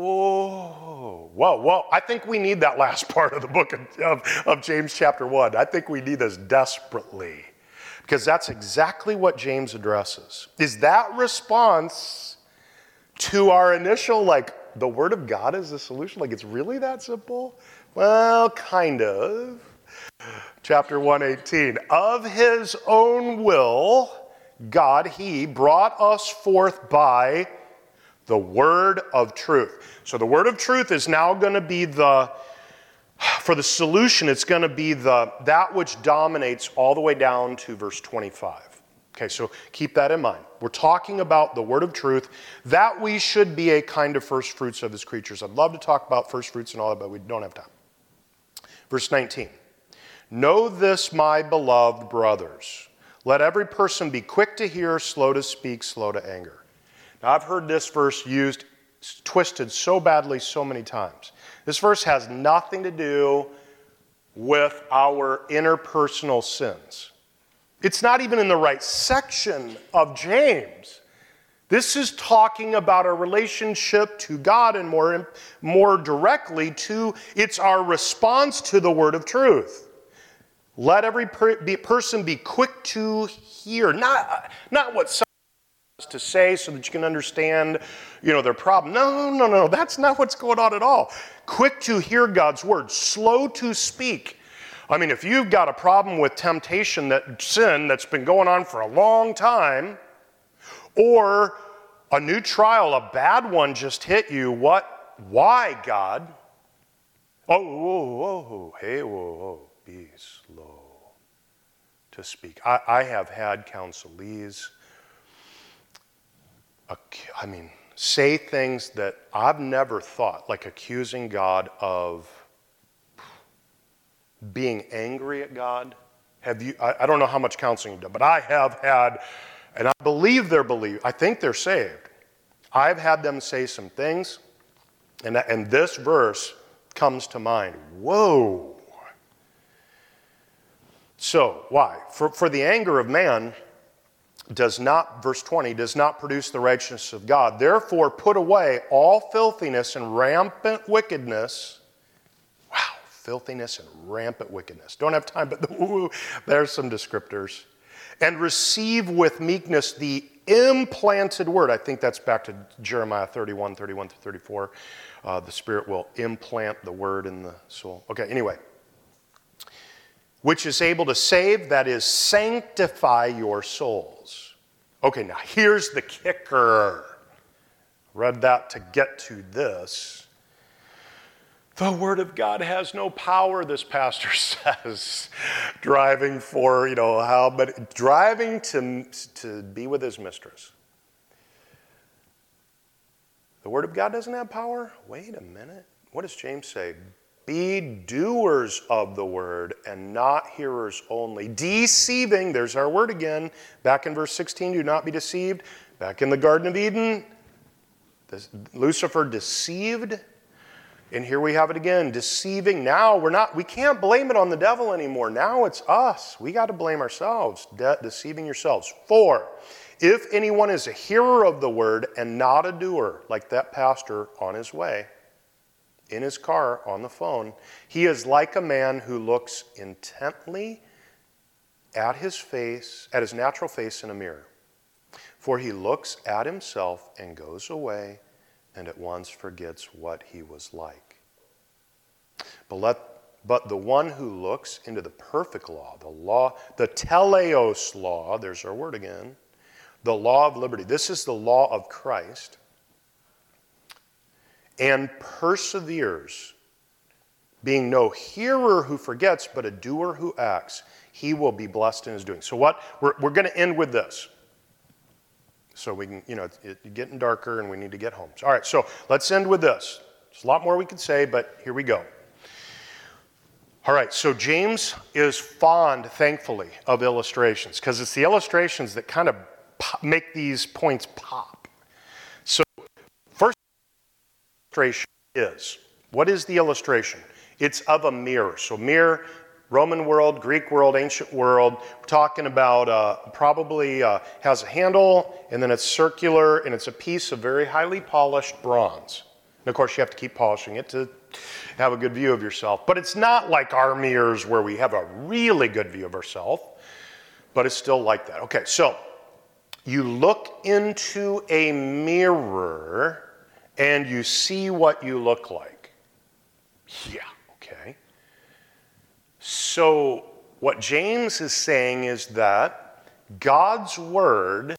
Oh, whoa. I think we need that last part of the book of James chapter 1. I think we need this desperately because that's exactly what James addresses. Is that response to our initial, the Word of God is the solution? It's really that simple? Well, kind of. Chapter 1:18. Of his own will, God, he brought us forth by the word of truth. So the word of truth is now going to be for the solution, it's going to be that which dominates all the way down to verse 25. Okay, so keep that in mind. We're talking about the word of truth, that we should be a kind of first fruits of his creatures. I'd love to talk about first fruits and all that, but we don't have time. Verse 19. Know this, my beloved brothers. Let every person be quick to hear, slow to speak, slow to anger. Now, I've heard this verse used, twisted so badly so many times. This verse has nothing to do with our interpersonal sins. It's not even in the right section of James. This is talking about our relationship to God, and more directly it's our response to the word of truth. Let every person be quick to hear, not what someone has to say so that you can understand, their problem. No, that's not what's going on at all. Quick to hear God's word, slow to speak. I mean, if you've got a problem with temptation, sin that's been going on for a long time, or a new trial, a bad one just hit you, why, God? Whoa, be slow to speak. I have had counselees, say things that I've never thought, like accusing God of being angry at God. I don't know how much counseling you've done, but I have had, and I believe I think they're saved. I've had them say some things, and this verse comes to mind. Whoa. So, why? For the anger of man verse 20, does not produce the righteousness of God. Therefore, put away all filthiness and rampant wickedness. Wow, filthiness and rampant wickedness. Don't have time, but there's some descriptors. And receive with meekness the implanted word. I think that's back to Jeremiah 31 through 34. The Spirit will implant the word in the soul. Okay, anyway. Which is able to save, that is, sanctify your souls. Okay, now here's the kicker. Read that to get to this. The Word of God has no power, this pastor says. Driving to be with his mistress. The Word of God doesn't have power? Wait a minute. What does James say? Be doers of the word and not hearers only. Deceiving, there's our word again. Back in verse 16, do not be deceived. Back in the Garden of Eden, Lucifer deceived. And here we have it again, deceiving. Now we can't blame it on the devil anymore. Now it's us. We got to blame ourselves, deceiving yourselves. 4, if anyone is a hearer of the word and not a doer, like that pastor on his way, in his car, on the phone, he is like a man who looks intently at his natural face in a mirror. For he looks at himself and goes away and at once forgets what he was like. But the one who looks into the perfect law, the teleos law, there's our word again, the law of liberty. This is the law of Christ. And perseveres, being no hearer who forgets, but a doer who acts, he will be blessed in his doing. So we're going to end with this. So we can, it's getting darker and we need to get home. All right, so let's end with this. There's a lot more we could say, but here we go. All right, so James is fond, thankfully, of illustrations, because it's the illustrations that kind of make these points pop. So first illustration is, what is the illustration? It's of a mirror. So mirror, Roman world, Greek world, ancient world. We're talking about probably has a handle, and then it's circular, and it's a piece of very highly polished bronze. And of course, you have to keep polishing it to have a good view of yourself. But it's not like our mirrors where we have a really good view of ourselves, but it's still like that. Okay, so you look into a mirror and you see what you look like. Yeah, okay. So what James is saying is that God's word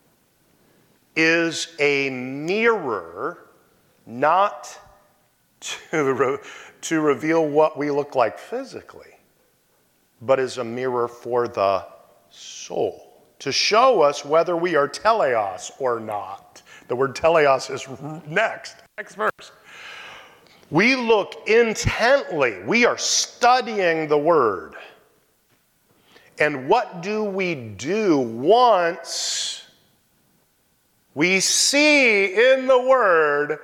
is a mirror, not to reveal what we look like physically, but is a mirror for the soul, to show us whether we are teleos or not. The word teleos is next verse. We look intently. We are studying the word. And what do we do once we see in the word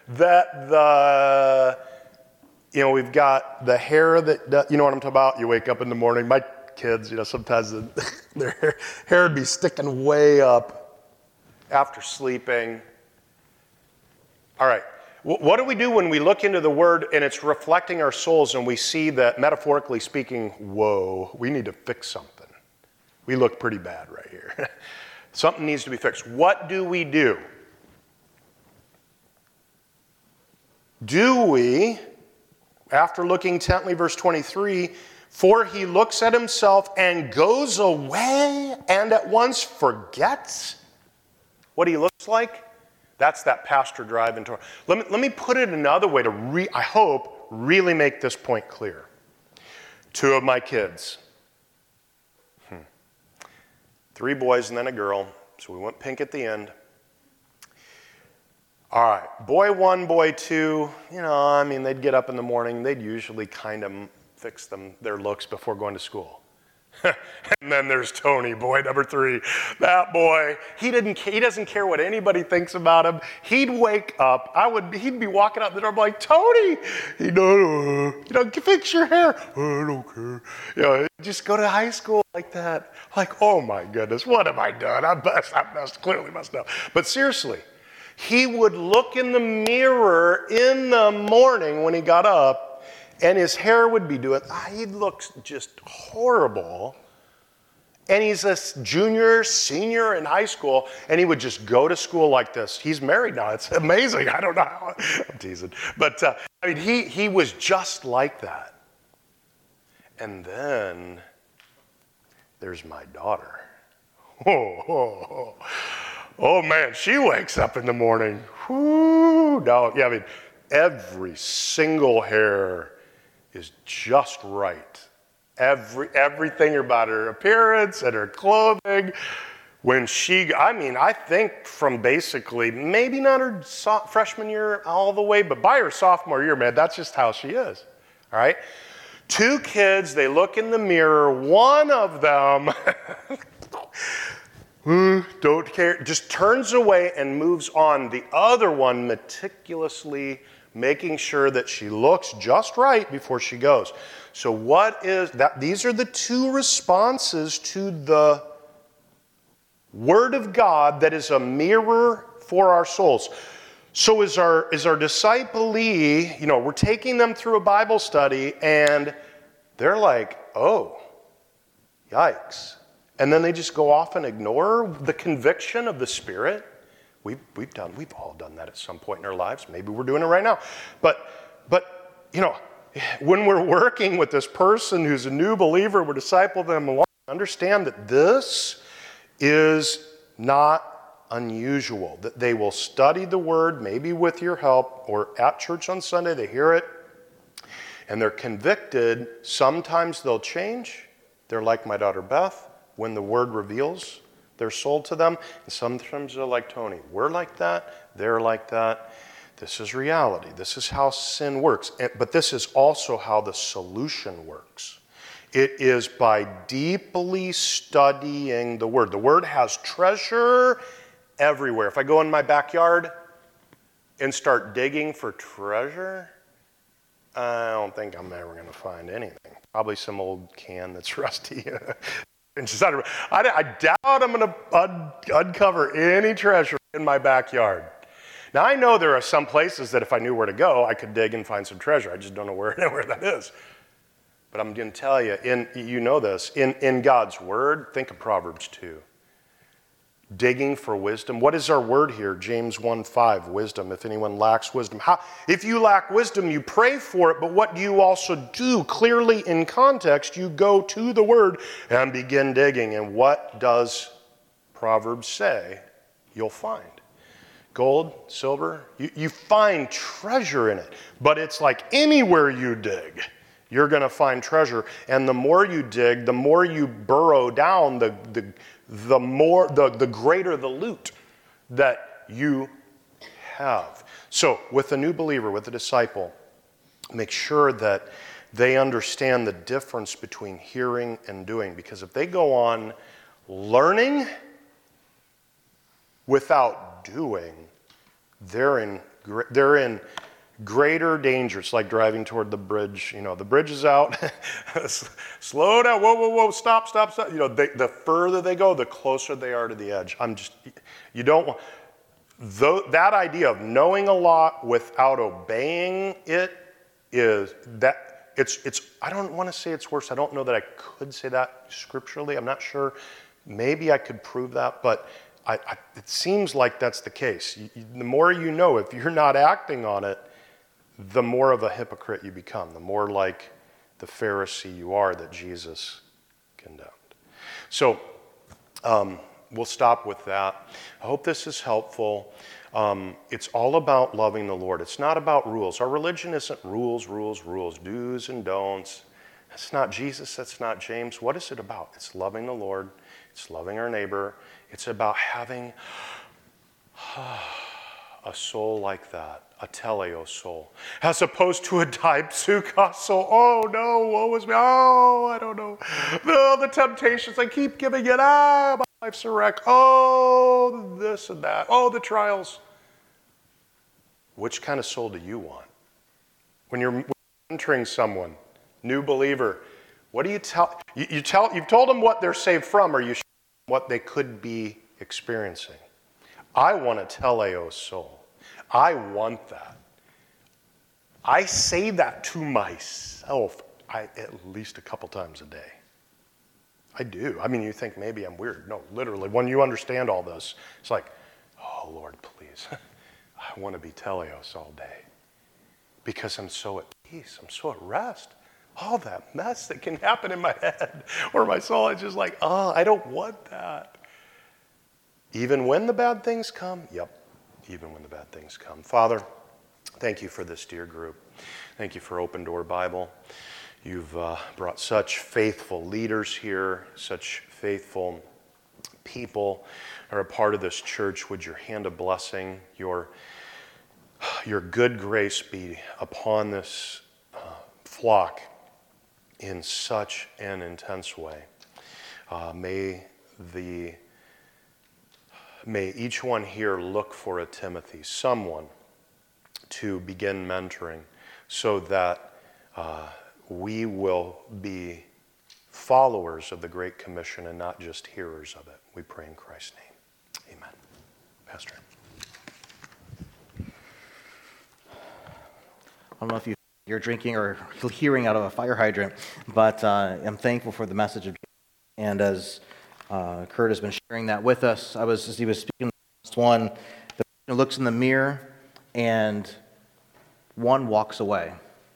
that we've got the hair that, you know what I'm talking about? You wake up in the morning. My kids, sometimes their hair would be sticking way up. after sleeping. All right. What do we do when we look into the Word and it's reflecting our souls and we see that, metaphorically speaking, whoa, we need to fix something? We look pretty bad right here. Something needs to be fixed. What do we do? Do we, after looking intently, verse 23, for he looks at himself and goes away and at once forgets what he looks like? That's that pastor drive into. Let me put it another way to, I hope, really make this point clear. 2 of my kids. 3 boys and then a girl. So we went pink at the end. All right, boy 1, boy 2, they'd get up in the morning. They'd usually kind of fix their looks before going to school. And then there's Tony, boy number 3. That boy, he doesn't care what anybody thinks about him. He'd wake up. He'd be walking out the door, I'm like, Tony, fix your hair. I don't care. Just go to high school like that. Like, oh my goodness, what have I done? I clearly messed up. But seriously, he would look in the mirror in the morning when he got up, and his hair would be doing, he'd look just horrible. And he's a junior, senior in high school, and he would just go to school like this. He's married now. It's amazing. I don't know how. I'm teasing. But, he was just like that. And then there's my daughter. Oh, man, she wakes up in the morning. Every single hair is just right. Everything about her appearance and her clothing. When I think from basically, maybe not her freshman year all the way, but by her sophomore year, man, that's just how she is. All right? 2 kids, they look in the mirror. One of them don't care, just turns away and moves on. The other one meticulously making sure that she looks just right before she goes. So what is that? These are the 2 responses to the Word of God that is a mirror for our souls. So is our disciplee, we're taking them through a Bible study and they're like, oh, yikes. And then they just go off and ignore the conviction of the Spirit. We've all done that at some point in our lives. Maybe we're doing it right now. But when we're working with this person who's a new believer, we're discipling them along, understand that this is not unusual. That they will study the Word, maybe with your help, or at church on Sunday, they hear it, and they're convicted. Sometimes they'll change. They're like my daughter Beth. When the Word reveals their soul to them, and sometimes they're like Tony. We're like that, they're like that. This is reality. This is how sin works. But this is also how the solution works. It is by deeply studying the Word. The Word has treasure everywhere. If I go in my backyard and start digging for treasure, I don't think I'm ever going to find anything. Probably some old can that's rusty. I doubt I'm going to uncover any treasure in my backyard. Now, I know there are some places that if I knew where to go, I could dig and find some treasure. I just don't know where that is. But I'm going to tell you, in God's Word, think of Proverbs 2. Digging for wisdom. What is our word here? James 1:5, wisdom. If anyone lacks wisdom. If you lack wisdom, you pray for it, but what do you also do? Clearly in context, you go to the Word and begin digging. And what does Proverbs say? You'll find. Gold, silver, you find treasure in it. But it's like anywhere you dig, you're going to find treasure. And the more you dig, the more you burrow down, the greater the loot that you have. So with a new believer, with a disciple, make sure that they understand the difference between hearing and doing. Because if they go on learning without doing, they're in greater danger. It's like driving toward the bridge. The bridge is out. Slow down. Whoa, whoa, whoa. Stop, stop, stop. The further they go, the closer they are to the edge. You don't want, that idea of knowing a lot without obeying it is that, I don't want to say it's worse. I don't know that I could say that scripturally. I'm not sure. Maybe I could prove that, but it seems like that's the case. The more you know, if you're not acting on it, the more of a hypocrite you become, the more like the Pharisee you are that Jesus condemned. So we'll stop with that. I hope this is helpful. It's all about loving the Lord. It's not about rules. Our religion isn't rules, do's and don'ts. That's not Jesus. That's not James. What is it about? It's loving the Lord. It's loving our neighbor. It's about having a soul like that. A teleo soul, as opposed to a daipsuka soul. Oh no, woe is me. Oh, I don't know. No, the temptations, I keep giving it. My life's a wreck. Oh, this and that. Oh, the trials. Which kind of soul do you want? When you're mentoring someone, new believer, what do you tell? You've told them what they're saved from, or you show them what they could be experiencing. I want a teleo soul. I want that. I say that to myself at least a couple times a day. I do. I mean, you think maybe I'm weird. No, literally, when you understand all this, it's like, oh, Lord, please. I want to be teleos all day because I'm so at peace. I'm so at rest. All that mess that can happen in my head or my soul, it's just like, oh, I don't want that. Even when the bad things come? Yep. Even when the bad things come. Father, thank you for this dear group. Thank you for Open Door Bible. You've brought such faithful leaders here, such faithful people are a part of this church. Would your hand of blessing, your good grace be upon this flock in such an intense way. May each one here look for a Timothy, someone to begin mentoring so that we will be followers of the Great Commission and not just hearers of it. We pray in Christ's name. Amen. Pastor. I don't know if you're drinking or hearing out of a fire hydrant, but I'm thankful for the message of Jesus. And as Kurt has been sharing that with us, as he was speaking, the last one, the person looks in the mirror and one walks away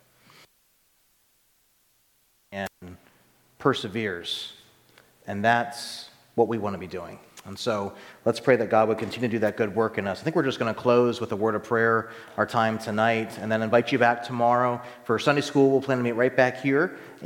and perseveres. And that's what we want to be doing. And so let's pray that God would continue to do that good work in us. I think we're just going to close with a word of prayer, our time tonight, and then invite you back tomorrow for Sunday school. We'll plan to meet right back here.